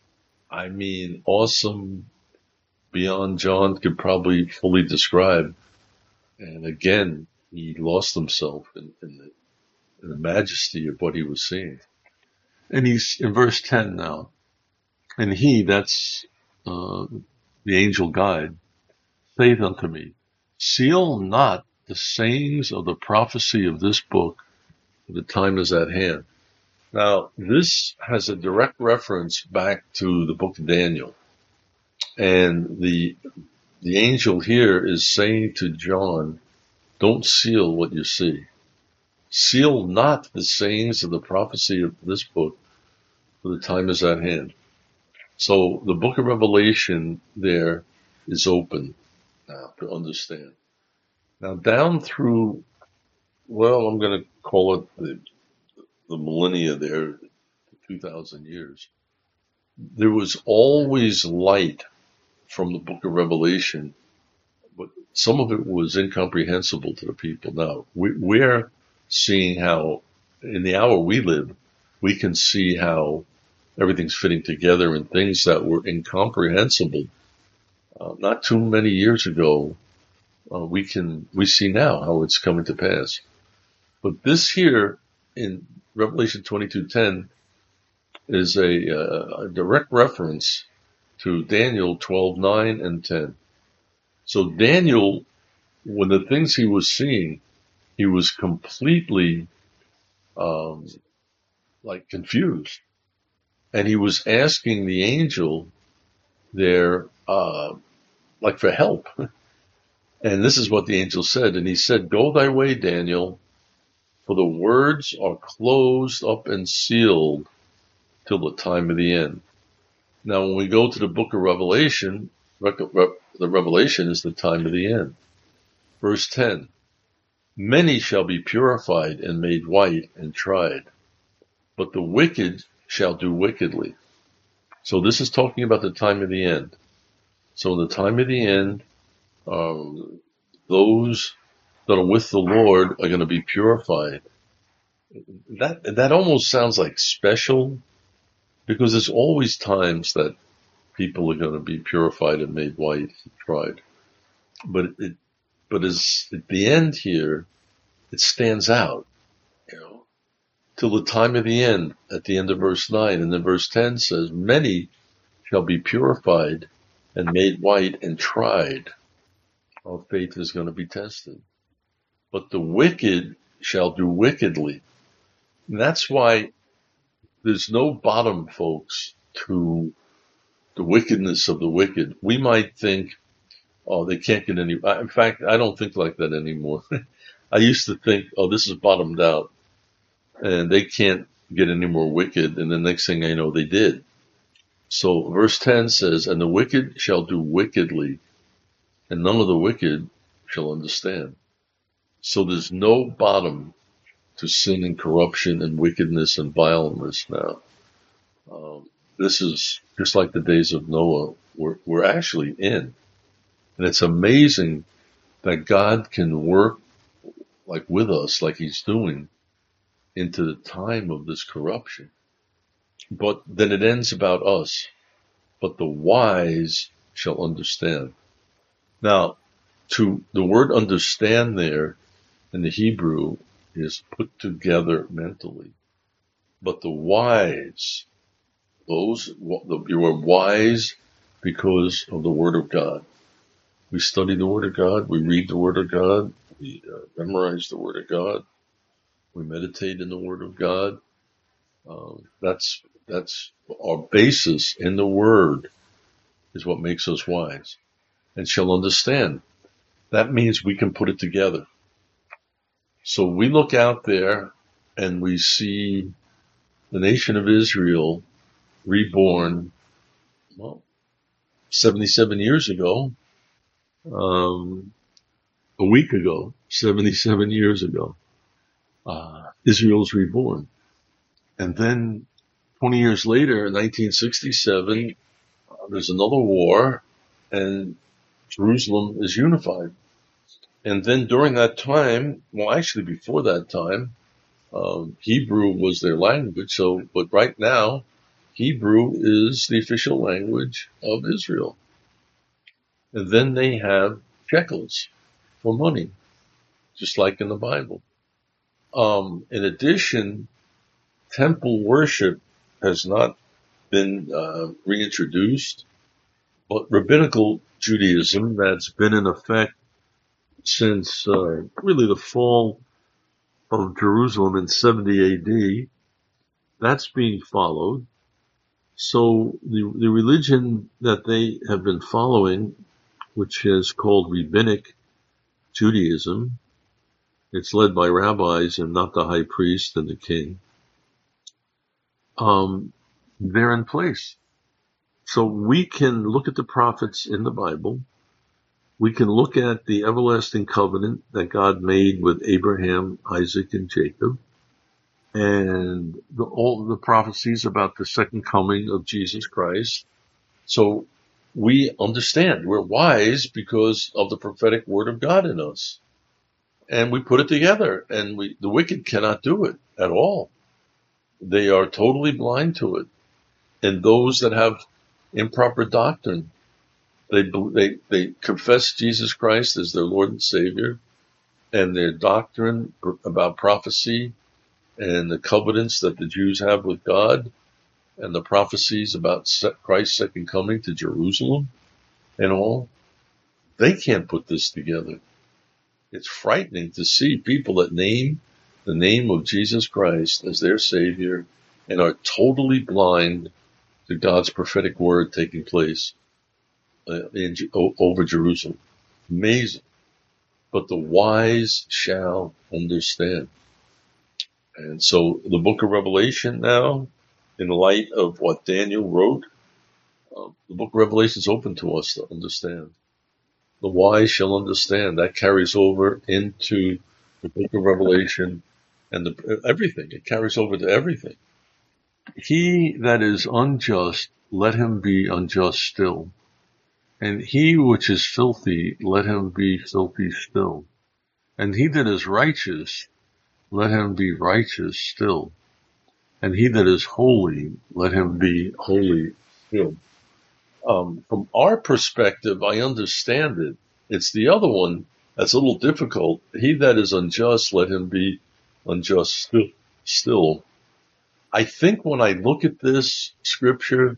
awesome, beyond John could probably fully describe. And again, he lost himself in the majesty of what he was seeing. And he's in verse 10 now. And he, that's the angel guide, saith unto me, Seal not the sayings of the prophecy of this book, for the time is at hand. Now, this has a direct reference back to the book of Daniel. And the angel here is saying to John, don't seal what you see. Seal not the sayings of the prophecy of this book, for the time is at hand. So the book of Revelation there is open now to understand. Now down through, I'm going to call it the millennia there, 2,000 years. There was always light from the book of Revelation, but some of it was incomprehensible to the people. Now, we're seeing how, in the hour we live, we can see how everything's fitting together and things that were incomprehensible not too many years ago. We see now how it's coming to pass. But this here in Revelation 22:10 is a direct reference to Daniel 12:9 and 10. So Daniel, when the things he was seeing, he was completely confused, and he was asking the angel there for help. And this is what the angel said, and he said, "Go thy way, Daniel, for the words are closed up and sealed till the time of the end." Now, when we go to the book of Revelation, the Revelation is the time of the end. Verse 10, "Many shall be purified and made white and tried, but the wicked shall do wickedly." So this is talking about the time of the end. So in the time of the end, those that are with the Lord are going to be purified. That almost sounds like special, because there's always times that people are going to be purified and made white and tried. But as at the end here, it stands out, till the time of the end, at the end of verse 9. And then verse 10 says, "Many shall be purified and made white and tried." Our faith is going to be tested. "But the wicked shall do wickedly." And that's why there's no bottom, folks, to the wickedness of the wicked. We might think, oh, they can't get any. In fact, I don't think like that anymore. I used to think, oh, this is bottomed out, and they can't get any more wicked. And the next thing I know, they did. So verse 10 says, "And the wicked shall do wickedly, and none of the wicked shall understand." So there's no bottom to sin and corruption and wickedness and vileness now. This is just like the days of Noah. We're actually in. And it's amazing that God can work with us, like he's doing, into the time of this corruption. But then it ends about us. "But the wise shall understand." Now, the word understand there in the Hebrew is put together mentally. But the wise, you are wise because of the Word of God. We study the Word of God. We read the Word of God. We memorize the Word of God. We meditate in the Word of God. That's our basis in the Word, is what makes us wise. "And shall understand." That means we can put it together. So we look out there and we see the nation of Israel reborn, 77 years ago, a week ago, 77 years ago, Israel's reborn. And then 20 years later, in 1967, there's another war, and Jerusalem is unified. And then during that time, actually before that time, Hebrew was their language. But right now, Hebrew is the official language of Israel. And then they have shekels for money, just like in the Bible. In addition, temple worship has not been reintroduced, but rabbinical Judaism, that's been in effect since really the fall of Jerusalem in 70 AD, that's being followed. So the religion that they have been following, which is called Rabbinic Judaism, it's led by rabbis and not the high priest and the king, they're in place. So we can look at the prophets in the Bible. We can look at the everlasting covenant that God made with Abraham, Isaac, and Jacob, and all the prophecies about the second coming of Jesus Christ. So we understand. We're wise because of the prophetic word of God in us. And we put it together, and the wicked cannot do it at all. they are totally blind to it. And those that have improper doctrine, they confess Jesus Christ as their Lord and Savior, and their doctrine about prophecy and the covenants that the Jews have with God and the prophecies about Christ's second coming to Jerusalem and all, they can't put this together. It's frightening to see people that name the name of Jesus Christ as their Savior and are totally blind to God's prophetic word taking place over Jerusalem. Amazing. But the wise shall understand. And so the book of Revelation now, in light of what Daniel wrote, the book of Revelation is open to us to understand. The wise shall understand. That carries over into the book of Revelation and everything. It carries over to everything. He that is unjust, let him be unjust still. And he which is filthy, let him be filthy still. And he that is righteous, let him be righteous still. And he that is holy, let him be holy still. From our perspective, I understand it. It's the other one that's a little difficult. He that is unjust, let him be unjust still. I think when I look at this scripture,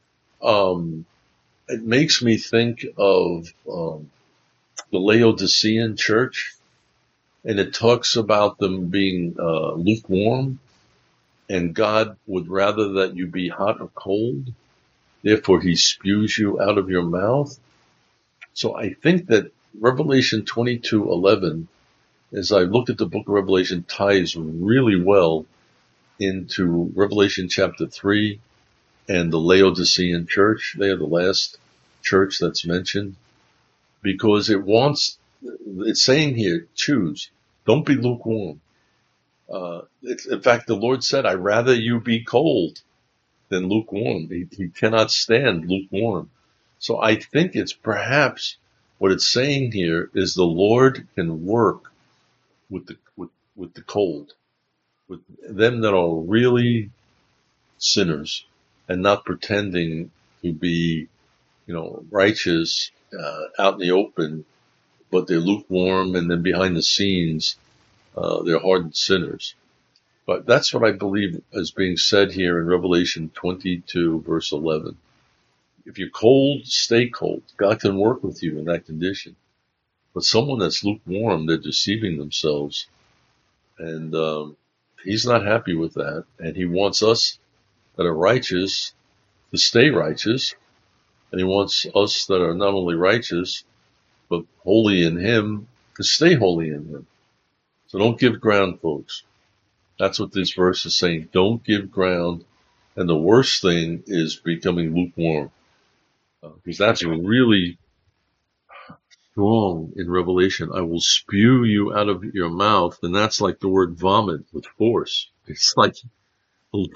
it makes me think of the Laodicean church, and it talks about them being lukewarm, and God would rather that you be hot or cold. Therefore, he spews you out of your mouth. So I think that Revelation 22:11, as I look at the book of Revelation, ties really well into Revelation chapter 3 and the Laodicean church. They are the last church that's mentioned, because it's saying here, choose. Don't be lukewarm. In fact, the Lord said, I'd rather you be cold than lukewarm. He cannot stand lukewarm. So I think it's perhaps what it's saying here is the Lord can work with the cold, with them that are really sinners and not pretending to be, righteous out in the open, but they're lukewarm, and then behind the scenes they're hardened sinners. But that's what I believe is being said here in Revelation 22, verse 11. If you're cold, stay cold. God can work with you in that condition. But someone that's lukewarm, they're deceiving themselves. And he's not happy with that. And he wants us that are righteous to stay righteous. And he wants us that are not only righteous, but holy in him, to stay holy in him. So don't give ground, folks. That's what this verse is saying. Don't give ground. And the worst thing is becoming lukewarm. Because that's really strong in Revelation. I will spew you out of your mouth. And that's like the word vomit with force. It's like, if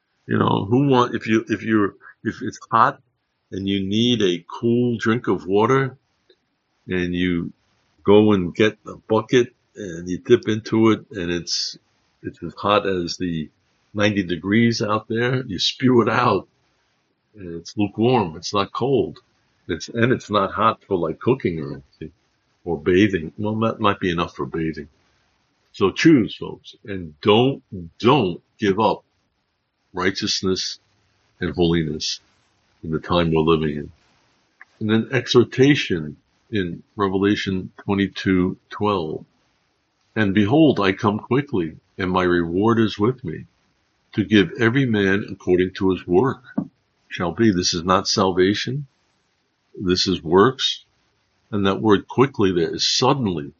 it's hot and you need a cool drink of water, and you go and get a bucket and you dip into it, and it's as hot as the 90 degrees out there, you spew it out, and it's lukewarm. It's not cold. It's not hot for like cooking or anything, or bathing. Well, that might be enough for bathing. So choose, folks, and don't give up righteousness and holiness in the time we're living in. And then exhortation in Revelation 22:12. And behold, I come quickly, and my reward is with me, to give every man according to his work shall be. This is not salvation. This is works. And that word quickly there is suddenly,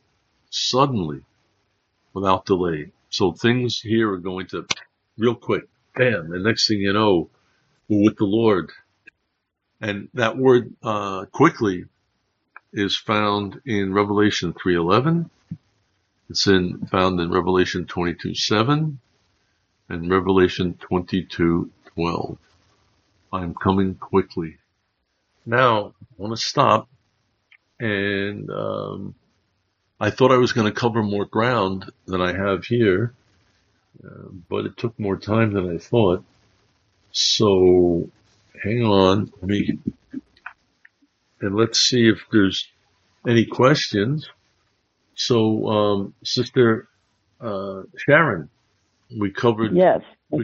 without delay. So things here are going to real quick, bam, and next thing you know, we're with the Lord. And that word quickly is found in Revelation 3:11. It's found in Revelation 22:7 and Revelation 22:12. I'm coming quickly. Now, I want to stop, and I thought I was going to cover more ground than I have here. but it took more time than I thought. So hang on, and let's see if there's any questions. So, Sister Sharon, we covered Yes.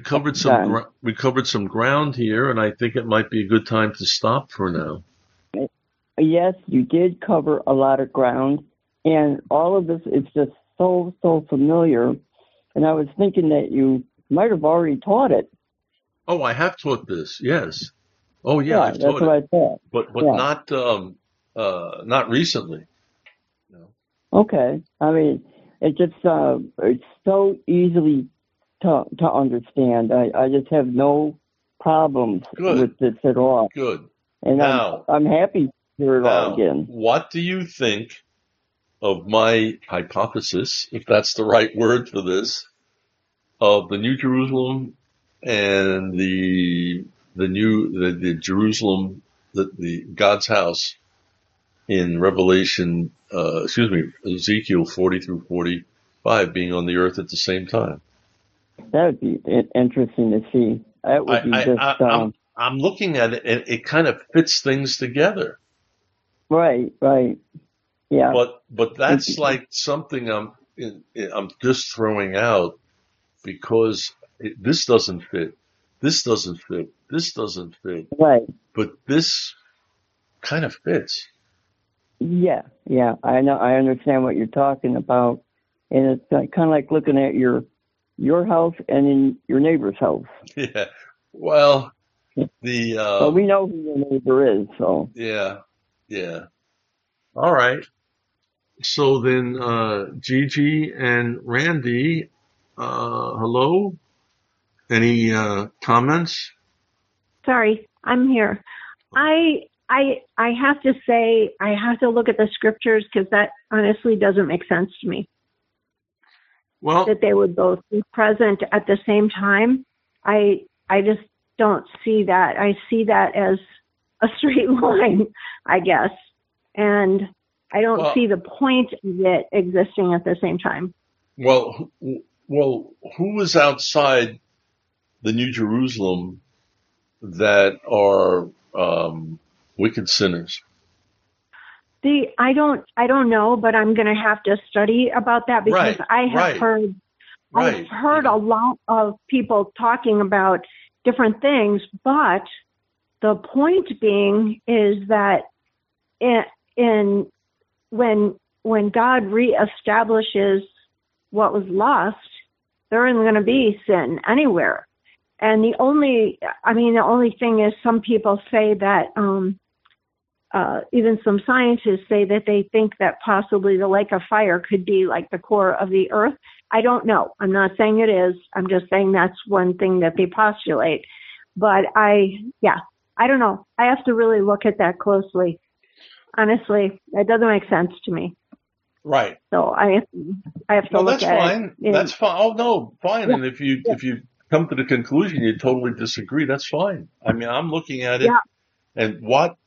some ground here, and I think it might be a good time to stop for now. Yes, you did cover a lot of ground, and all of this is just so familiar. And I was thinking that you might have already taught it. Oh, I have taught this. Yes. Oh, yeah, I've that's taught what it, I thought. but Yeah. not recently. No. Okay. I mean, it's so easily to understand. I just have no problems Good. with this at all. Good. And Now, I'm happy to hear it all again. what do you think of my hypothesis, if that's the right word for this, of the New Jerusalem and the Jerusalem, the God's house in Ezekiel 40 through 45 being on the earth at the same time? That would be interesting to see. That would be I'm looking at it, and it kind of fits things together. Right. Yeah. But that's like something I'm just throwing out because this doesn't fit. This doesn't fit. This doesn't fit. Right. But this kind of fits. Yeah. I know. I understand what you're talking about, and it's kind of like looking at your house and in your neighbor's house. Yeah. Well, well, we know who your neighbor is, so. Yeah. All right. So then, Gigi and Randy, hello. Any comments? Sorry, I'm here. I have to say, I have to look at the scriptures because that honestly doesn't make sense to me. Well, that they would both be present at the same time. I just don't see that. I see that as a straight line, I guess. And I don't see the point of it existing at the same time. Well, who was outside the New Jerusalem that are wicked sinners? I don't know, but I'm going to have to study about that because I have heard a lot of people talking about different things, but the point being is that when God reestablishes what was lost, there isn't going to be sin anywhere. And the only thing is some people say that, even some scientists say that they think that possibly the lake of fire could be like the core of the earth. I don't know. I'm not saying it is. I'm just saying that's one thing that they postulate. But I don't know. I have to really look at that closely. Honestly, it doesn't make sense to me. Right. So I have to look at fine. it. That's fine. Oh no, fine. Yeah. And if you come to the conclusion you totally disagree, that's fine. I mean, I'm looking at it, and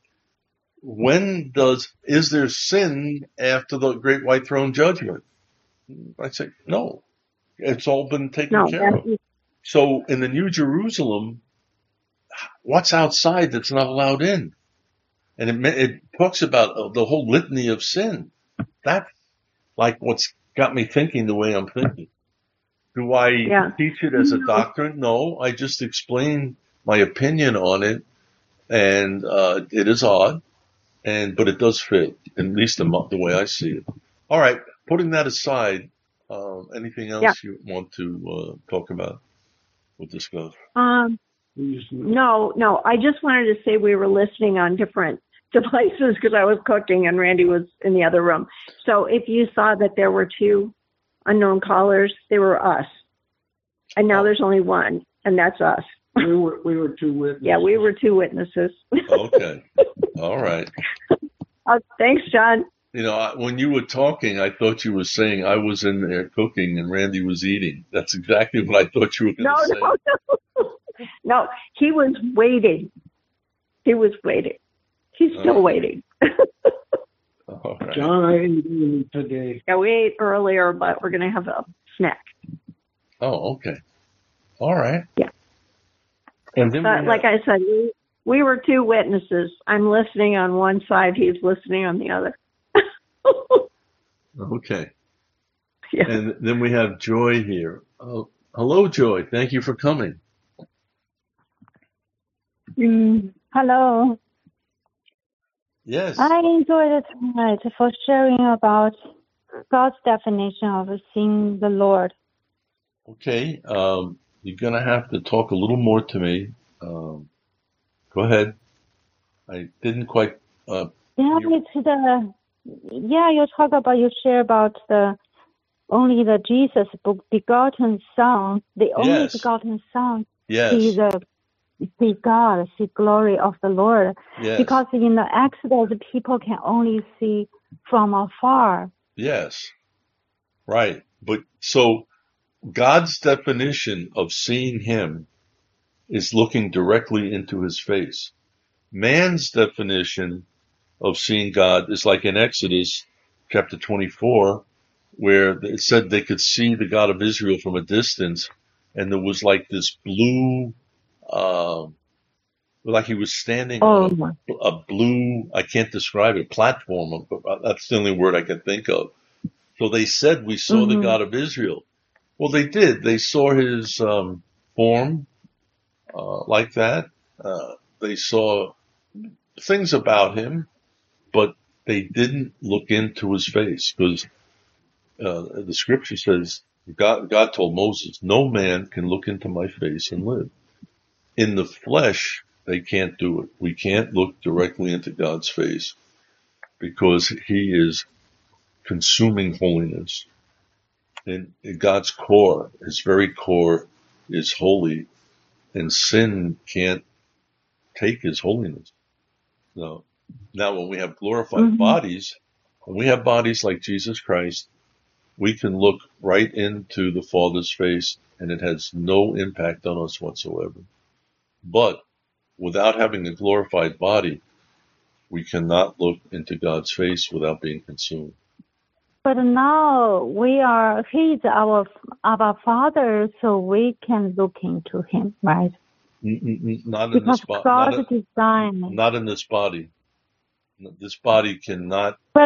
is there sin after the Great White Throne Judgment? I say no. It's all been taken care of. So in the New Jerusalem, what's outside that's not allowed in? And it talks about the whole litany of sin. That's like what's got me thinking the way I'm thinking. Do I teach it as a doctrine? No, I just explain my opinion on it, and it is odd, but it does fit, at least the way I see it. All right, putting that aside, anything else you want to talk about or discuss? No. I just wanted to say we were listening on different devices because I was cooking and Randy was in the other room. So if you saw that there were two unknown callers, they were us. And now there's only one, and that's us. We were two witnesses. Yeah, we were two witnesses. Okay. All right. Thanks, John. You know, when you were talking, I thought you were saying I was in there cooking and Randy was eating. That's exactly what I thought you were going to say. No, he was waiting. He's still waiting. All right. John, I didn't eat today. Yeah, we ate earlier, but we're going to have a snack. Oh, okay. All right. Yeah. And then But like I said, we were two witnesses. I'm listening on one side, he's listening on the other. okay. Yeah. And then we have Joy here. Hello, Joy. Thank you for coming. Hello. Yes. I enjoyed it tonight for sharing about God's definition of seeing the Lord. Okay. You're going to have to talk a little more to me. Go ahead. I didn't quite. You talk about, you share about only the Jesus begotten Son, the only begotten Son. Yes. See God, see glory of the Lord. Yes. Because in the Exodus, people can only see from afar. Yes. Right. But so God's definition of seeing him is looking directly into his face. Man's definition of seeing God is like in Exodus chapter 24, where it said they could see the God of Israel from a distance, and there was like this blue, like he was standing on a blue, I can't describe it, platform, but that's the only word I can think of. So they said, we saw the God of Israel. Well, they did. They saw his form like that. They saw things about him, but they didn't look into his face, because the scripture says, God told Moses, no man can look into my face and live. In the flesh, they can't do it. We can't look directly into God's face because he is consuming holiness. And God's core, his very core, is holy, and sin can't take his holiness. No. Now, when we have glorified bodies, when we have bodies like Jesus Christ, we can look right into the Father's face, and it has no impact on us whatsoever. But without having a glorified body, we cannot look into God's face without being consumed. But now he's our Father, so we can look into him, right? Not in because this body. God designed. Not in this body. This body cannot. But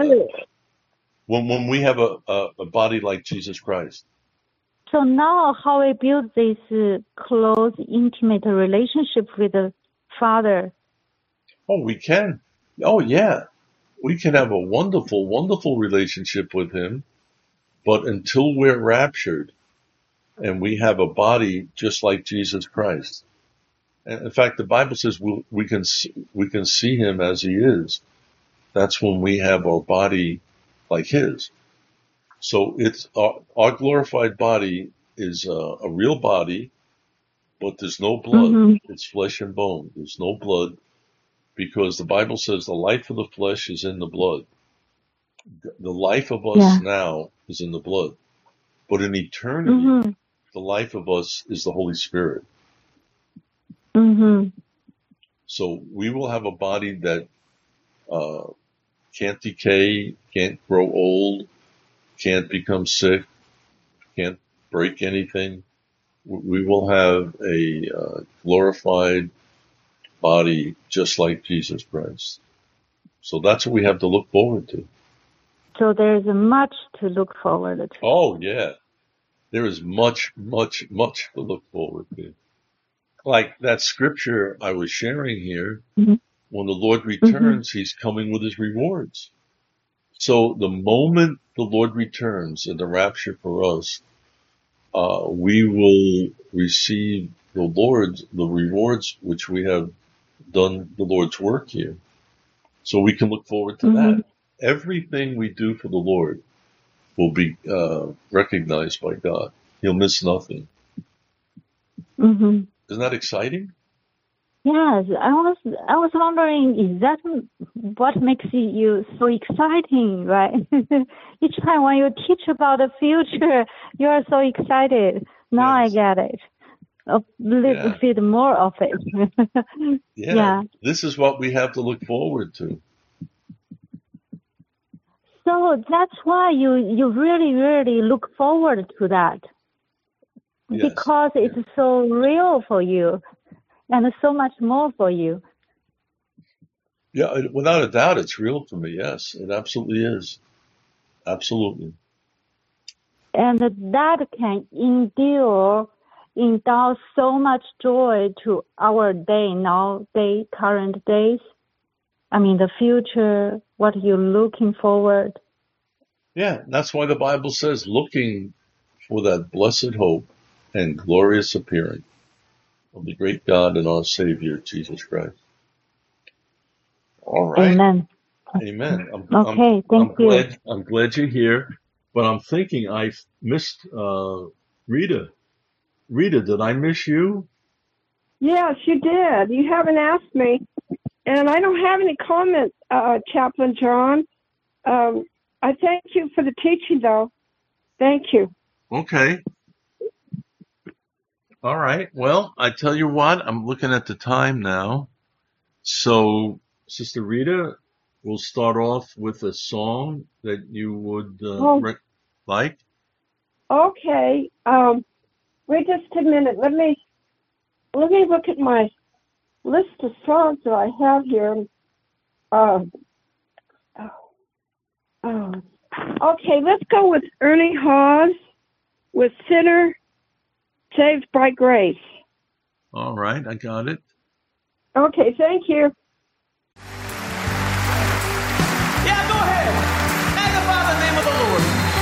when we have a body like Jesus Christ. So now how we build this close, intimate relationship with the Father? Oh, we can. Oh, yeah. We can have a wonderful, wonderful relationship with him. But until we're raptured and we have a body just like Jesus Christ. And in fact, the Bible says we can see him as he is. That's when we have our body like his. So it's our glorified body is a real body, but there's no blood. It's flesh and bone. There's no blood, because the Bible says the life of the flesh is in the blood. The life of us now is in the blood, but in eternity, the life of us is the Holy Spirit. So we will have a body that can't decay, can't grow old, can't become sick, can't break anything. We will have a glorified body just like Jesus Christ. So that's what we have to look forward to. So there's much to look forward to. Oh, yeah. There is much, much, much to look forward to. Like that scripture I was sharing here, when the Lord returns, he's coming with his rewards. So the moment the Lord returns in the rapture for us, we will receive the rewards which we have done the Lord's work here. So we can look forward to that. Everything we do for the Lord will be recognized by God. He'll miss nothing. Isn't that exciting? Yes, I was wondering, is that what makes you so exciting, right? Each time when you teach about the future, you are so excited. Now I get it. A little bit more of it. Yeah. This is what we have to look forward to. So that's why you really, really look forward to that. Yes. because it's so real for you and so much more for you. Yeah, without a doubt, it's real for me. Yes, it absolutely is. Absolutely. And that can endow so much joy to our current days. I mean, the future, what you're looking forward. Yeah, that's why the Bible says, looking for that blessed hope and glorious appearing of the great God and our Savior, Jesus Christ. All right. Amen. Amen. Thank you. I'm glad you're here, but I'm thinking I missed Rita. Rita, did I miss you? Yes, you did. You haven't asked me. And I don't have any comments, Chaplain John. I thank you for the teaching, though. Thank you. Okay. All right. Well, I tell you what, I'm looking at the time now. So, Sister Rita, we'll start off with a song that you would like. Okay. Wait just a minute. Let me look at my list of songs that I have here. Okay, let's go with Ernie Hawes with Sinner Saved by Grace. All right, I got it. Okay, thank you. Yeah, go ahead. Magnify the name of the Lord.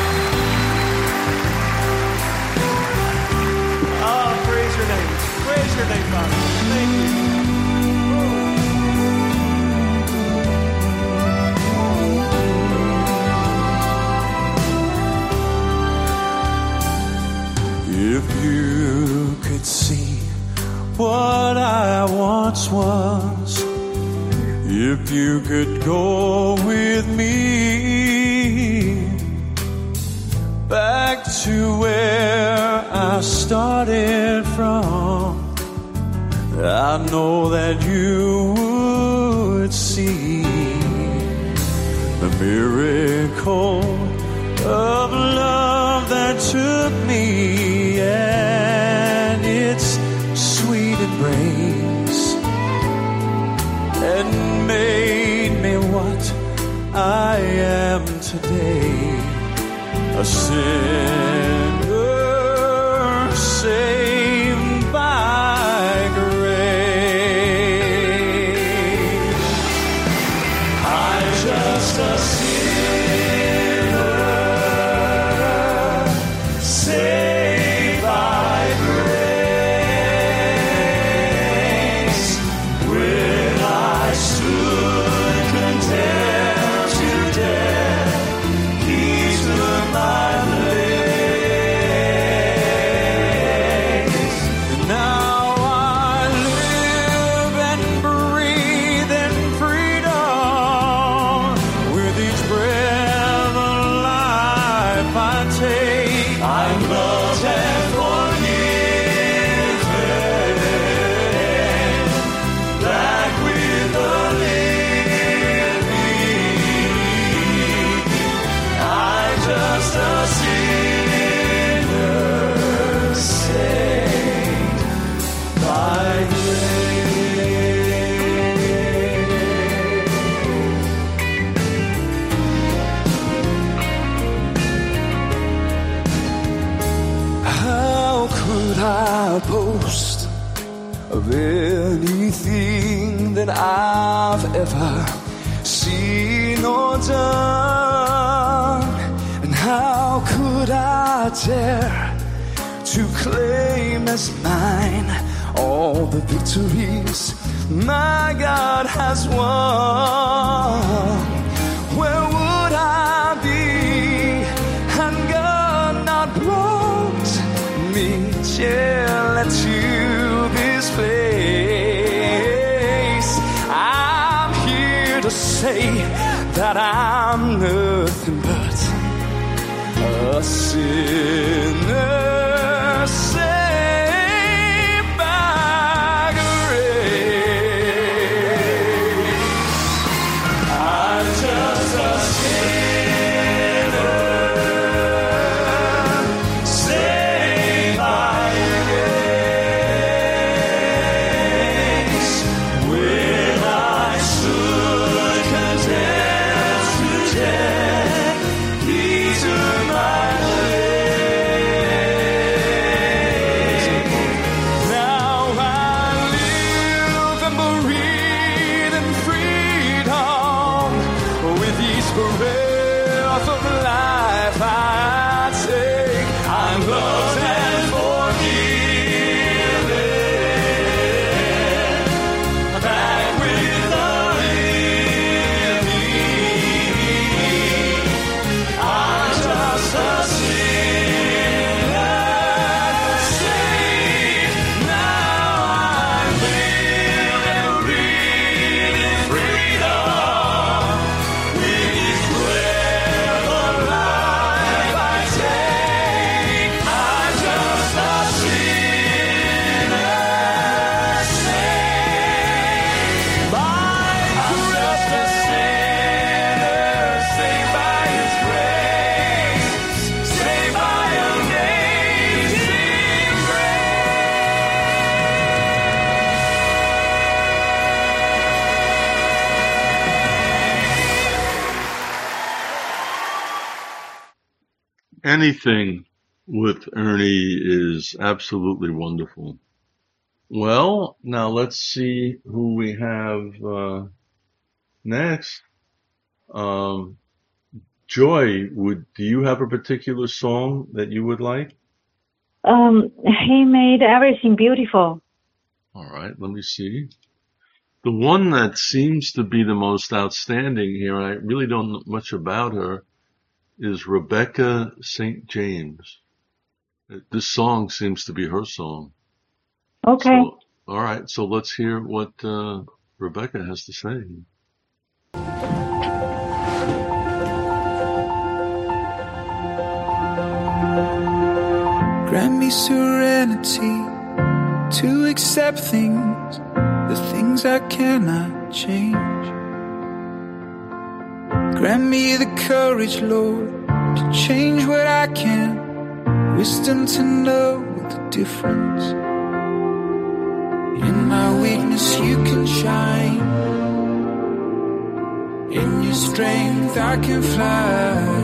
Oh, praise your name. Praise your name, Father. Thank you. If you could see what I once was, if you could go with me back to where I started from, I know that you would see the miracle of love that took me and its sweet embrace and made me what I am today, a sinner saved by grace. I'm just a saved by grace. When I stood condemned to death, He took my place. And now I live and breathe in freedom. With each breath of life I take, I'm loved and forgiven, back with the living. I'm just a sinner saved by How could I boast of anything that I've ever seen or done? And how could I dare to claim as mine all the victories my God has won? Where would I be had God not brought me gently to this place? I'm here to say that I'm nothing but a sinner saved by grace. I'm just a sinner saved by anything with Ernie is absolutely wonderful. Well, now let's see who we have next. Joy, do you have a particular song that you would like? He made everything beautiful. All right, let me see. The one that seems to be the most outstanding here, and I really don't know much about her, is Rebecca St. James. This song seems to be her song. Okay. So, all right, so let's hear what Rebecca has to say. Grant me serenity to accept things, the things I cannot change. Grant me the courage, Lord, to change what I can, wisdom to know the difference. In my weakness you can shine, in your strength I can fly.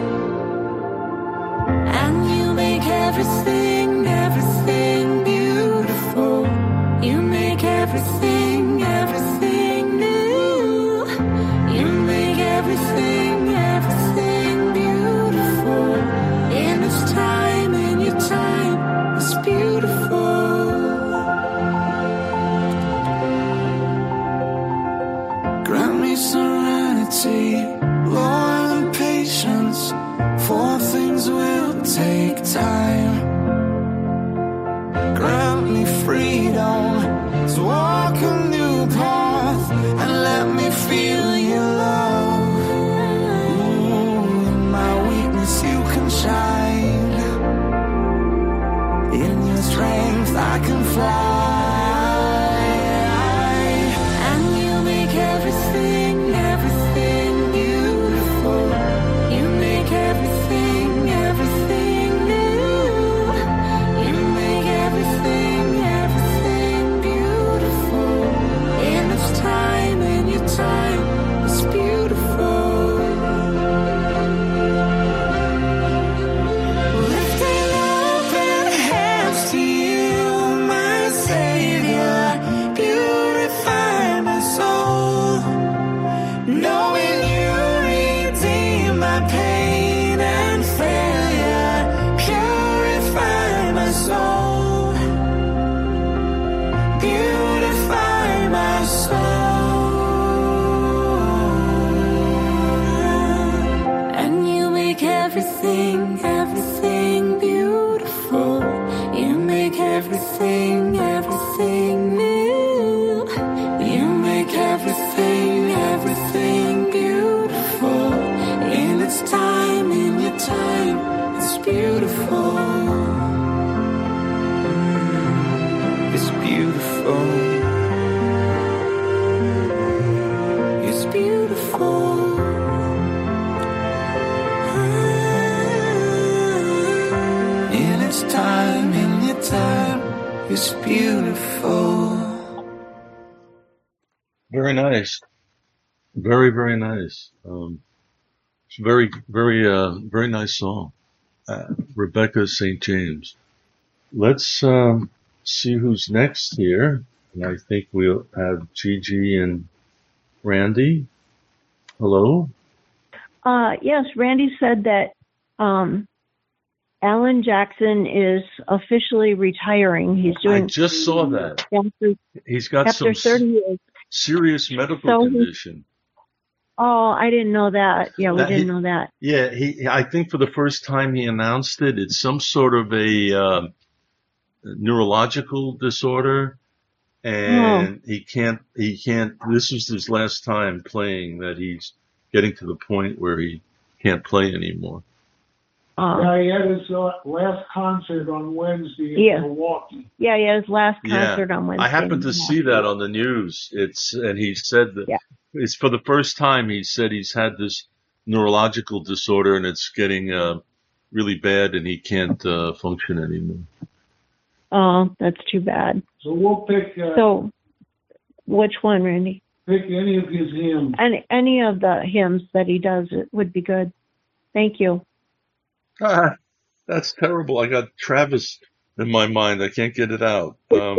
And you make everything, everything beautiful. You make everything, everything new. You make everything, everything beautiful. In its time, in your time, it's beautiful. Grant me serenity, Lord, and patience, for things will take time. Grant me freedom to walk a new path, and let me feel your love. Ooh, in my weakness you can shine, in your strength I can fly. And you make everything, everything beautiful. You make everything, everything new. You make everything, everything beautiful. In its time, in your time, it's beautiful. Lifting open hands to you, my Savior, purify my soul. Knowing you redeem my pain and failure, purify my soul, beautify my soul. And you make everything, everything beautiful. You make everything, everything new. You make everything, everything beautiful. In its time, in your time, it's beautiful. It's beautiful. It's beautiful. In its time, in your time, it's beautiful. Very nice. Very, very nice. It's very, very, very nice song. Rebecca St. James. Let's see who's next here. And I think we'll have Gigi and Randy. Hello? Yes, Randy said that Alan Jackson is officially retiring. He's doing. I just saw that. He's got after some 30 years. serious medical condition. Oh, I didn't know that. Yeah, we didn't know that. Yeah, I think for the first time he announced it. It's some sort of a neurological disorder, and he can't. This is his last time playing. That he's getting to the point where he can't play anymore. Yeah, he had his last concert on Wednesday in Milwaukee. Yeah, he had his last concert on Wednesday. I happened to see that on the news. And he said that it's for the first time. He said he's had this neurological disorder and it's getting really bad, and he can't function anymore. Oh, that's too bad. So we'll pick. So, which one, Randy? Pick any of his hymns. Any of the hymns that he does, it would be good. Thank you. That's terrible. I got Travis in my mind. I can't get it out.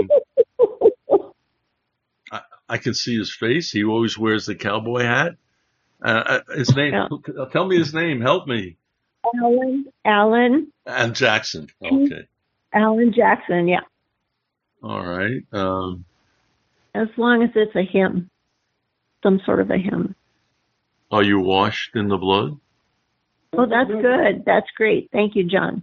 I can see his face. He always wears the cowboy hat. His name. Yeah. Tell me his name. Help me. Alan. And Jackson. Okay. Alan Jackson. Yeah. All right. As long as it's a hymn, some sort of a hymn. Are you washed in the blood? Oh, that's good. That's great. Thank you, John.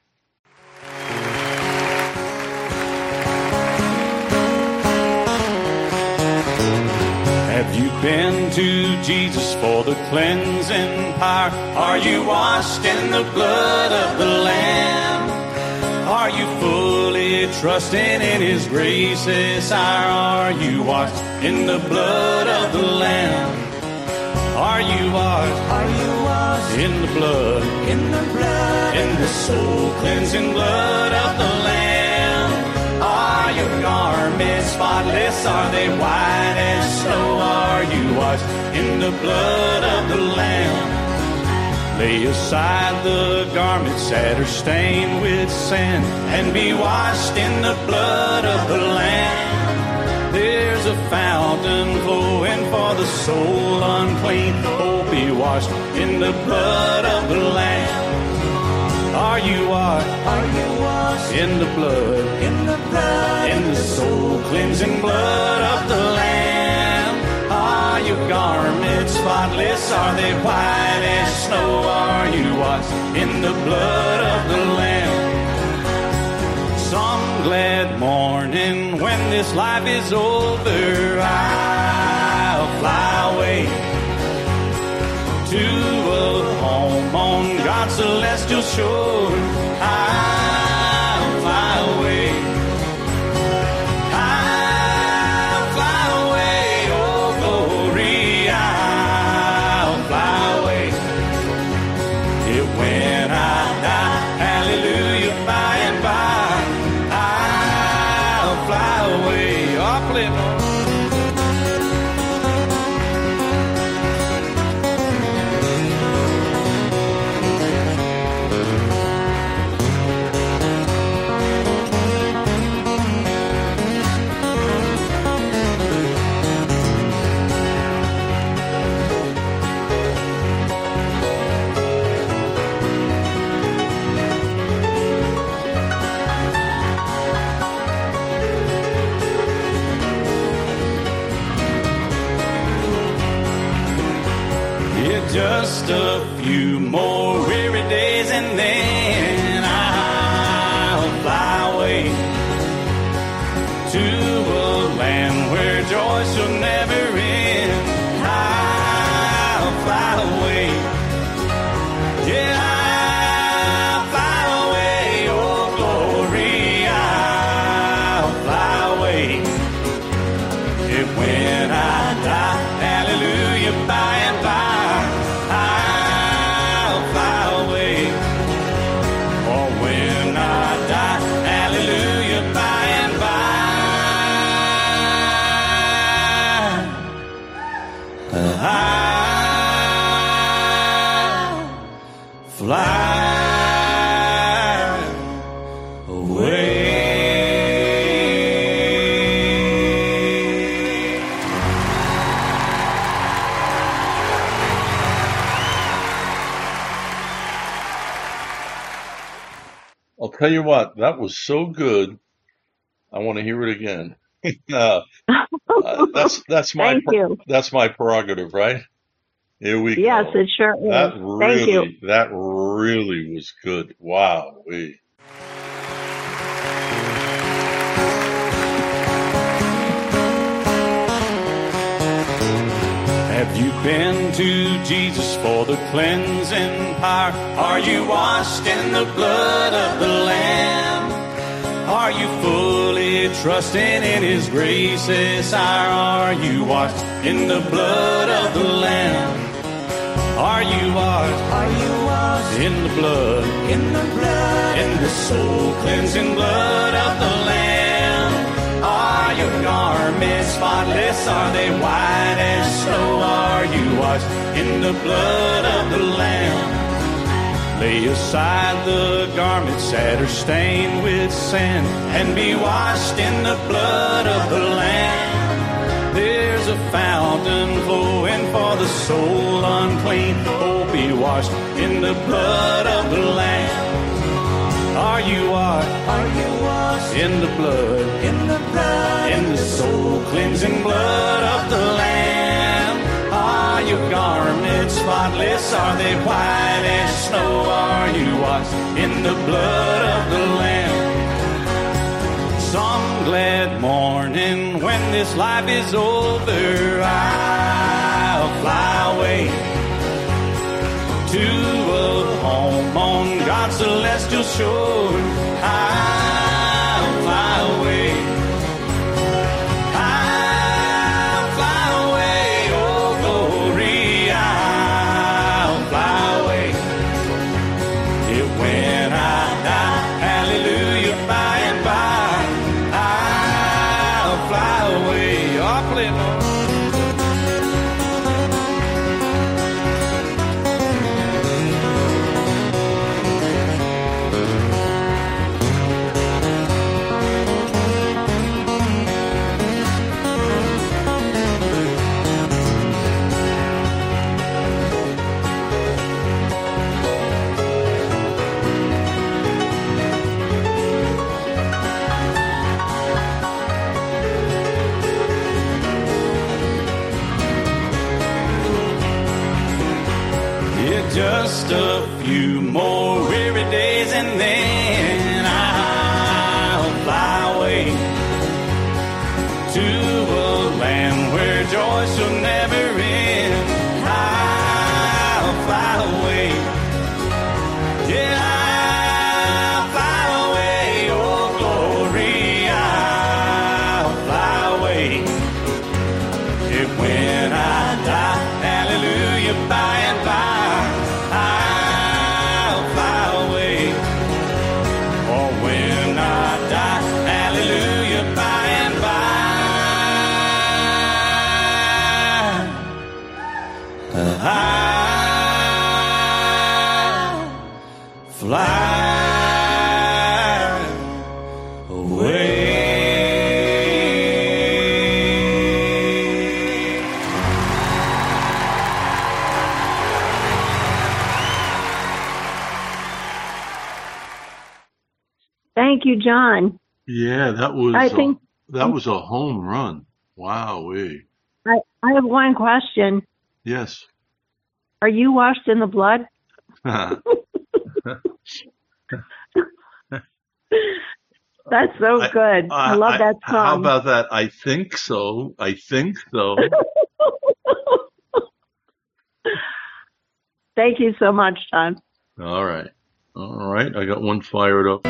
Have you been to Jesus for the cleansing power? Are you washed in the blood of the Lamb? Are you fully trusting in His grace this hour? Are you washed in the blood of the Lamb? Are you washed? Are you washed in the blood? In the blood, in the soul cleansing blood of the Lamb? Are your garments spotless? Are they white as snow? Are you washed in the blood of the Lamb? Lay aside the garments that are stained with sin and be washed in the blood of the Lamb. There's a fountain flowing for the soul unclean. Oh, be washed in the blood of the Lamb. Are you washed? Are you washed in the blood? In the blood, in the soul cleansing blood of the Lamb. Are your garments spotless? Are they white as snow? Are you washed in the blood of the Lamb? Some glad morning when this life is over, I'll fly away to a home on God's celestial shore. I'll fly away. I'll fly away, oh glory, I'll fly away. Yeah, when I die, hallelujah, by and by, I'll fly away. I'll play it. Just a few more weary days and then I'll fly away to a land where joy shall never end. I'll fly away. Yeah, I'll fly away, oh glory, I'll fly away. Yeah, when I die, hallelujah, by and by, Tell you what, that was so good. I want to hear it again. That's my that's my prerogative, right? Here we go. Yes, it sure is. Thank you. That really was good. Wow. Have you been to Jesus for the cleansing power? Are you washed in the blood of the Lamb? Are you fully trusting in His grace this hour? Are you washed in the blood of the Lamb? Are you washed? Are you washed in the blood? In the blood, in the soul cleansing blood of the Lamb? Are your garments spotless? Are they white as snow? Are you washed in the blood of the Lamb? Lay aside the garments that are stained with sin and be washed in the blood of the Lamb. There's a fountain flowing for the soul unclean. Oh, be washed in the blood of the Lamb. Are you washed? Are you washed in the blood? In the blood, in the soul cleansing blood of the Lamb. Are your garments spotless? Are they white as snow? Are you washed in the blood of the Lamb? Some glad morning when this life is over, I'll fly away to a home on God's celestial shore. I'll fly away. I'll fly away, oh glory. I'll fly away. Yeah, when I die, hallelujah, by and by, I'll fly away. I'll play more. Just a few more weary days and then I'll fly away to a land where joy shall never end. I'll fly away. Yeah, I'll fly away, oh glory. I'll fly away. Yeah, when I die, hallelujah, by and by, Thank you, John. Yeah, that was that was a home run. Wowee. I have one question. Yes. Are you washed in the blood? That's so good. I love that song. How about that? I think so. I think so. Thank you so much, John. All right. All right. I got one fired up.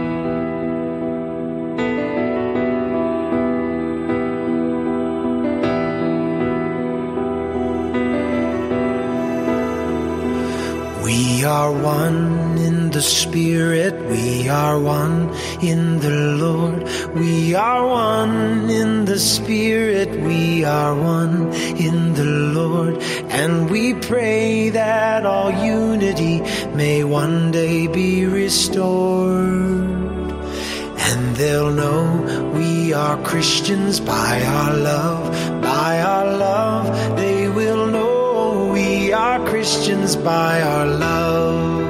We are one in the Spirit, we are one in the Lord. We are one in the Spirit, we are one in the Lord. And we pray that all unity may one day be restored. And they'll know we are Christians by our love, by our love. They will know we are Christians by our love.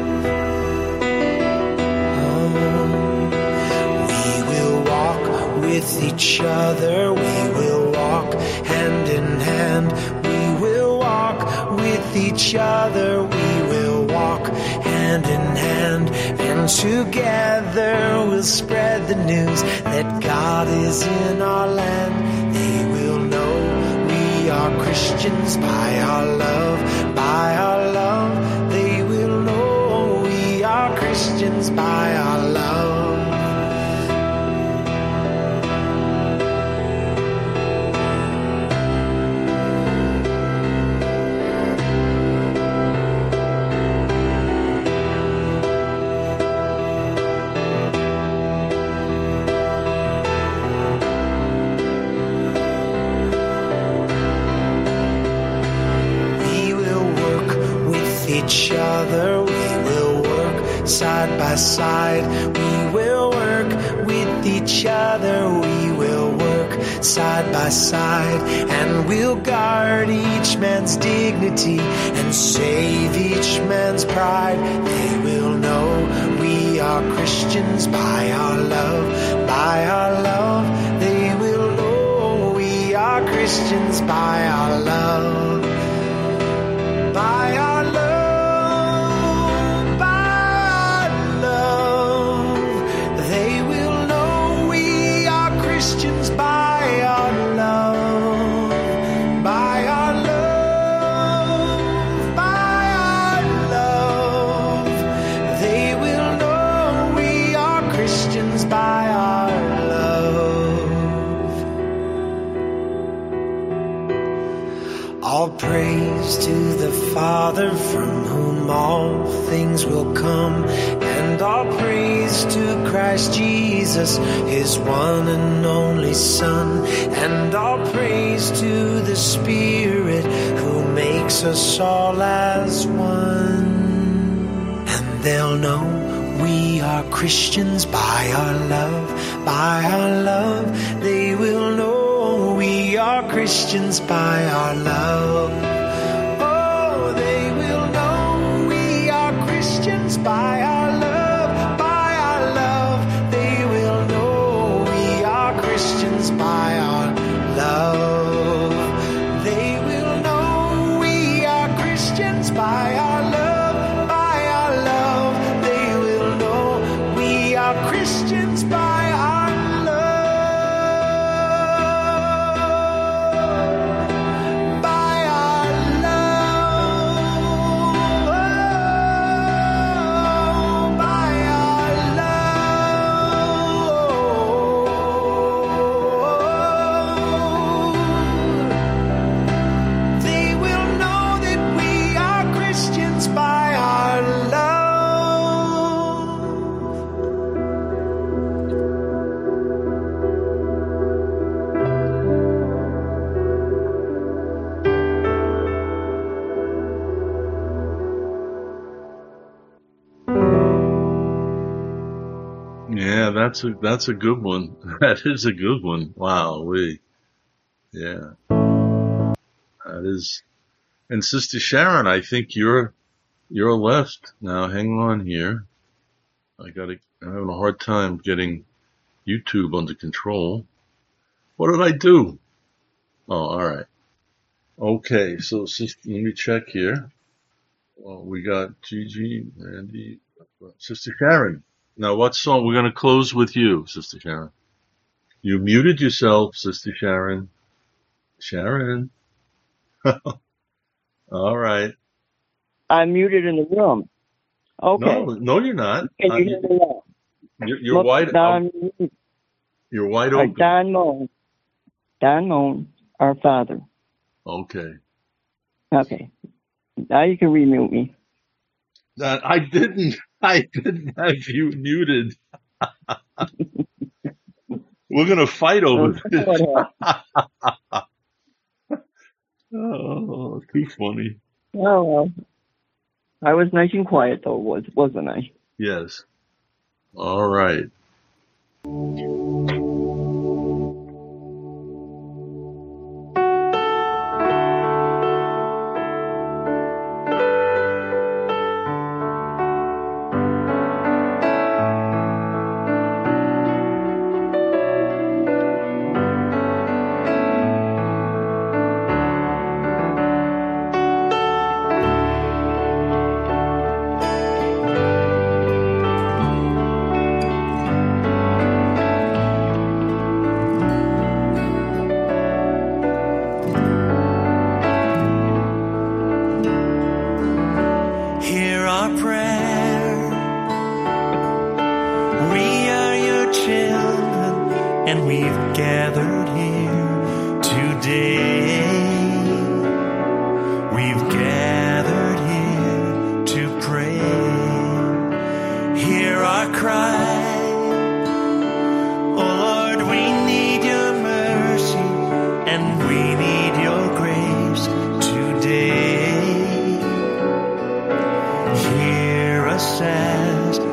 We will walk with each other. We will walk hand in hand. We will walk with each other. We will walk hand in hand. And together we'll spread the news that God is in our land. They will know we are Christians by our love, by our love. They will know we are Christians by our love. Each other, we will side by side. We will work with each other. We will work side by side. And we'll guard each man's dignity and save each man's pride. They will know we are Christians by our love, by our love. They will know we are Christians by our love, by our love, by our love. They will know we are Christians by our love, by our love, by our love. They will know we are Christians by our love. All praise to the Father from whom all things will come, and all praise to Christ Jesus, his one and only Son, and all praise to the Spirit who makes us all as one. And they'll know we are Christians by our love, by our love. They will know we are Christians by our love. Oh, they will know we are Christians by our love, by our love. They will know we are Christians by our love. They will know we are Christians by our love, by our love. They will know we are Christians by our Yeah, that's a good one. That is a good one. Wow, yeah, that is. And Sister Sharon, I think you're left now. Hang on here. I'm having a hard time getting YouTube under control. What did I do? Oh, all right. Okay, so sister, let me check here. Well, we got Gigi, Randy, Sister Sharon. Now, what song? We're going to close with you, Sister Sharon. You muted yourself, Sister Sharon. Sharon. All right. I'm muted in the room. Okay. No, you're not. Can you hear me now? You're wide open. You're wide open. Don Moan, our Father. Okay. Okay. Now you can remute me. I didn't have you muted. We're going to fight over this. Oh, too funny. Oh, well. I was nice and quiet, though, wasn't I? Yes. All right. Hear us as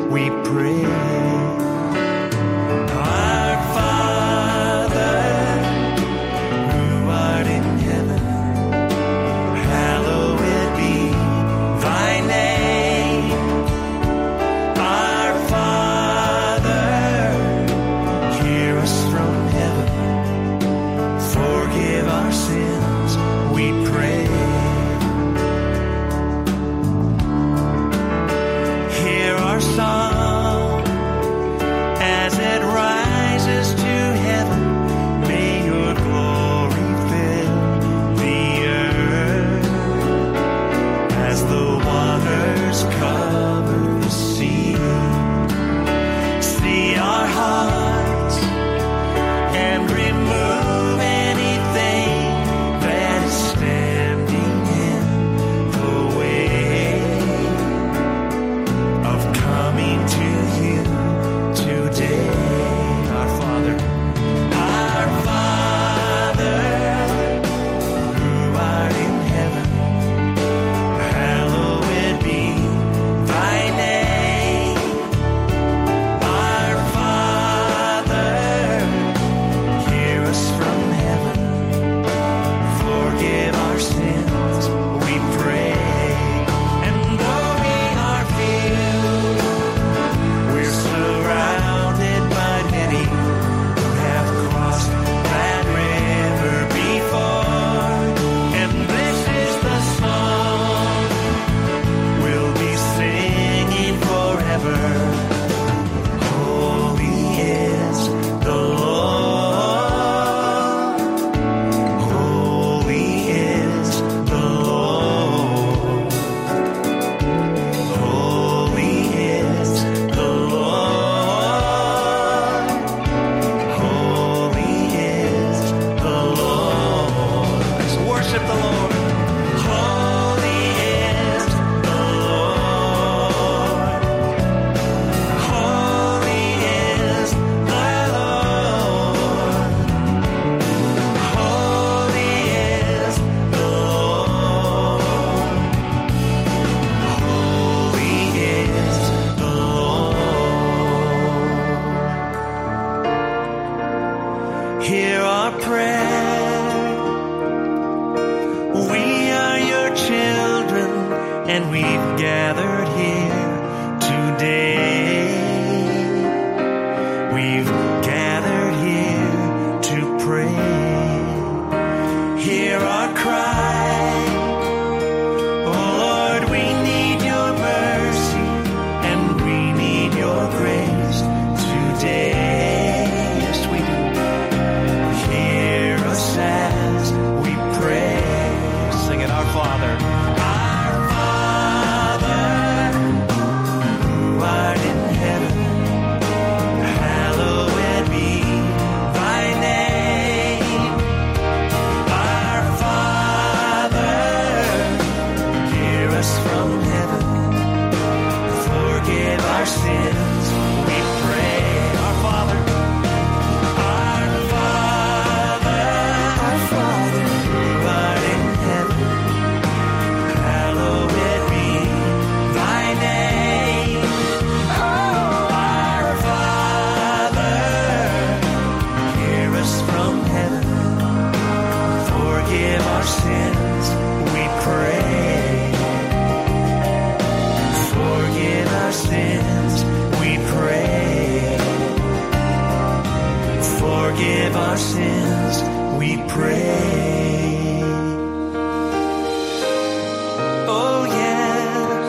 and we've gathered here today. We've gathered here to pray. Hear our cry. Oh Lord, we need your mercy and we need your grace today. Yes, we do. Hear us as we pray. Sing it, our Father. Our Father, who art in heaven, hallowed be thy name. Our Father, hear us from heaven, forgive our sins, we pray. Our Father, who art in heaven, hallowed be thy name. Our Father, hear us from heaven, forgive our sins, we pray. Forgive our sins, we pray. Forgive our sins, we pray. Oh, yes.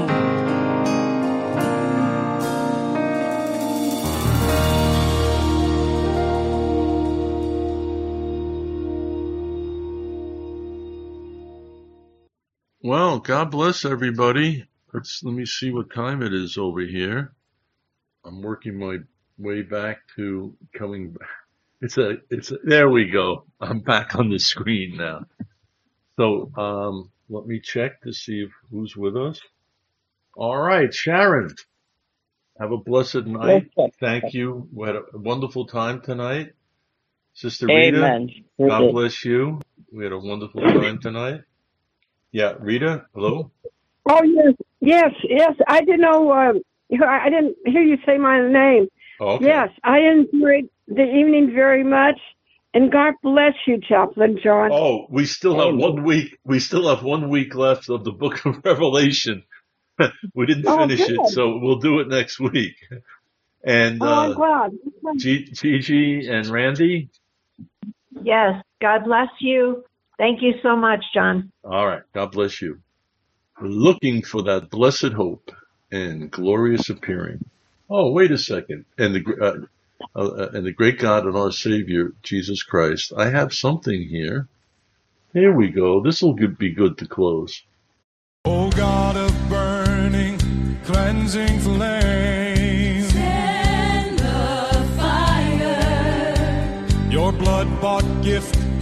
Well, God bless everybody. Let me see what time it is over here. I'm working my way back to coming back. There we go. I'm back on the screen now. So, let me check to see who's with us. All right, Sharon. Have a blessed night. Thank you. We had a wonderful time tonight. Sister Rita. Amen. God bless you. We had a wonderful time tonight. Yeah, Rita, hello? Oh, yes. I didn't know, I didn't hear you say my name. Oh, okay. Yes, I enjoyed the evening very much. And God bless you, Chaplain John. Oh, we still have 1 week. We still have 1 week left of the book of Revelation. We didn't finish it, so we'll do it next week. And I'm glad. Gigi and Randy. Yes. God bless you. Thank you so much, John. All right. God bless you. Looking for that blessed hope and glorious appearing. Oh, wait a second. And the great God and our Savior, Jesus Christ. I have something here. Here we go. This will be good to close. O God of burning, cleansing flame, send the fire. Your blood-bought gift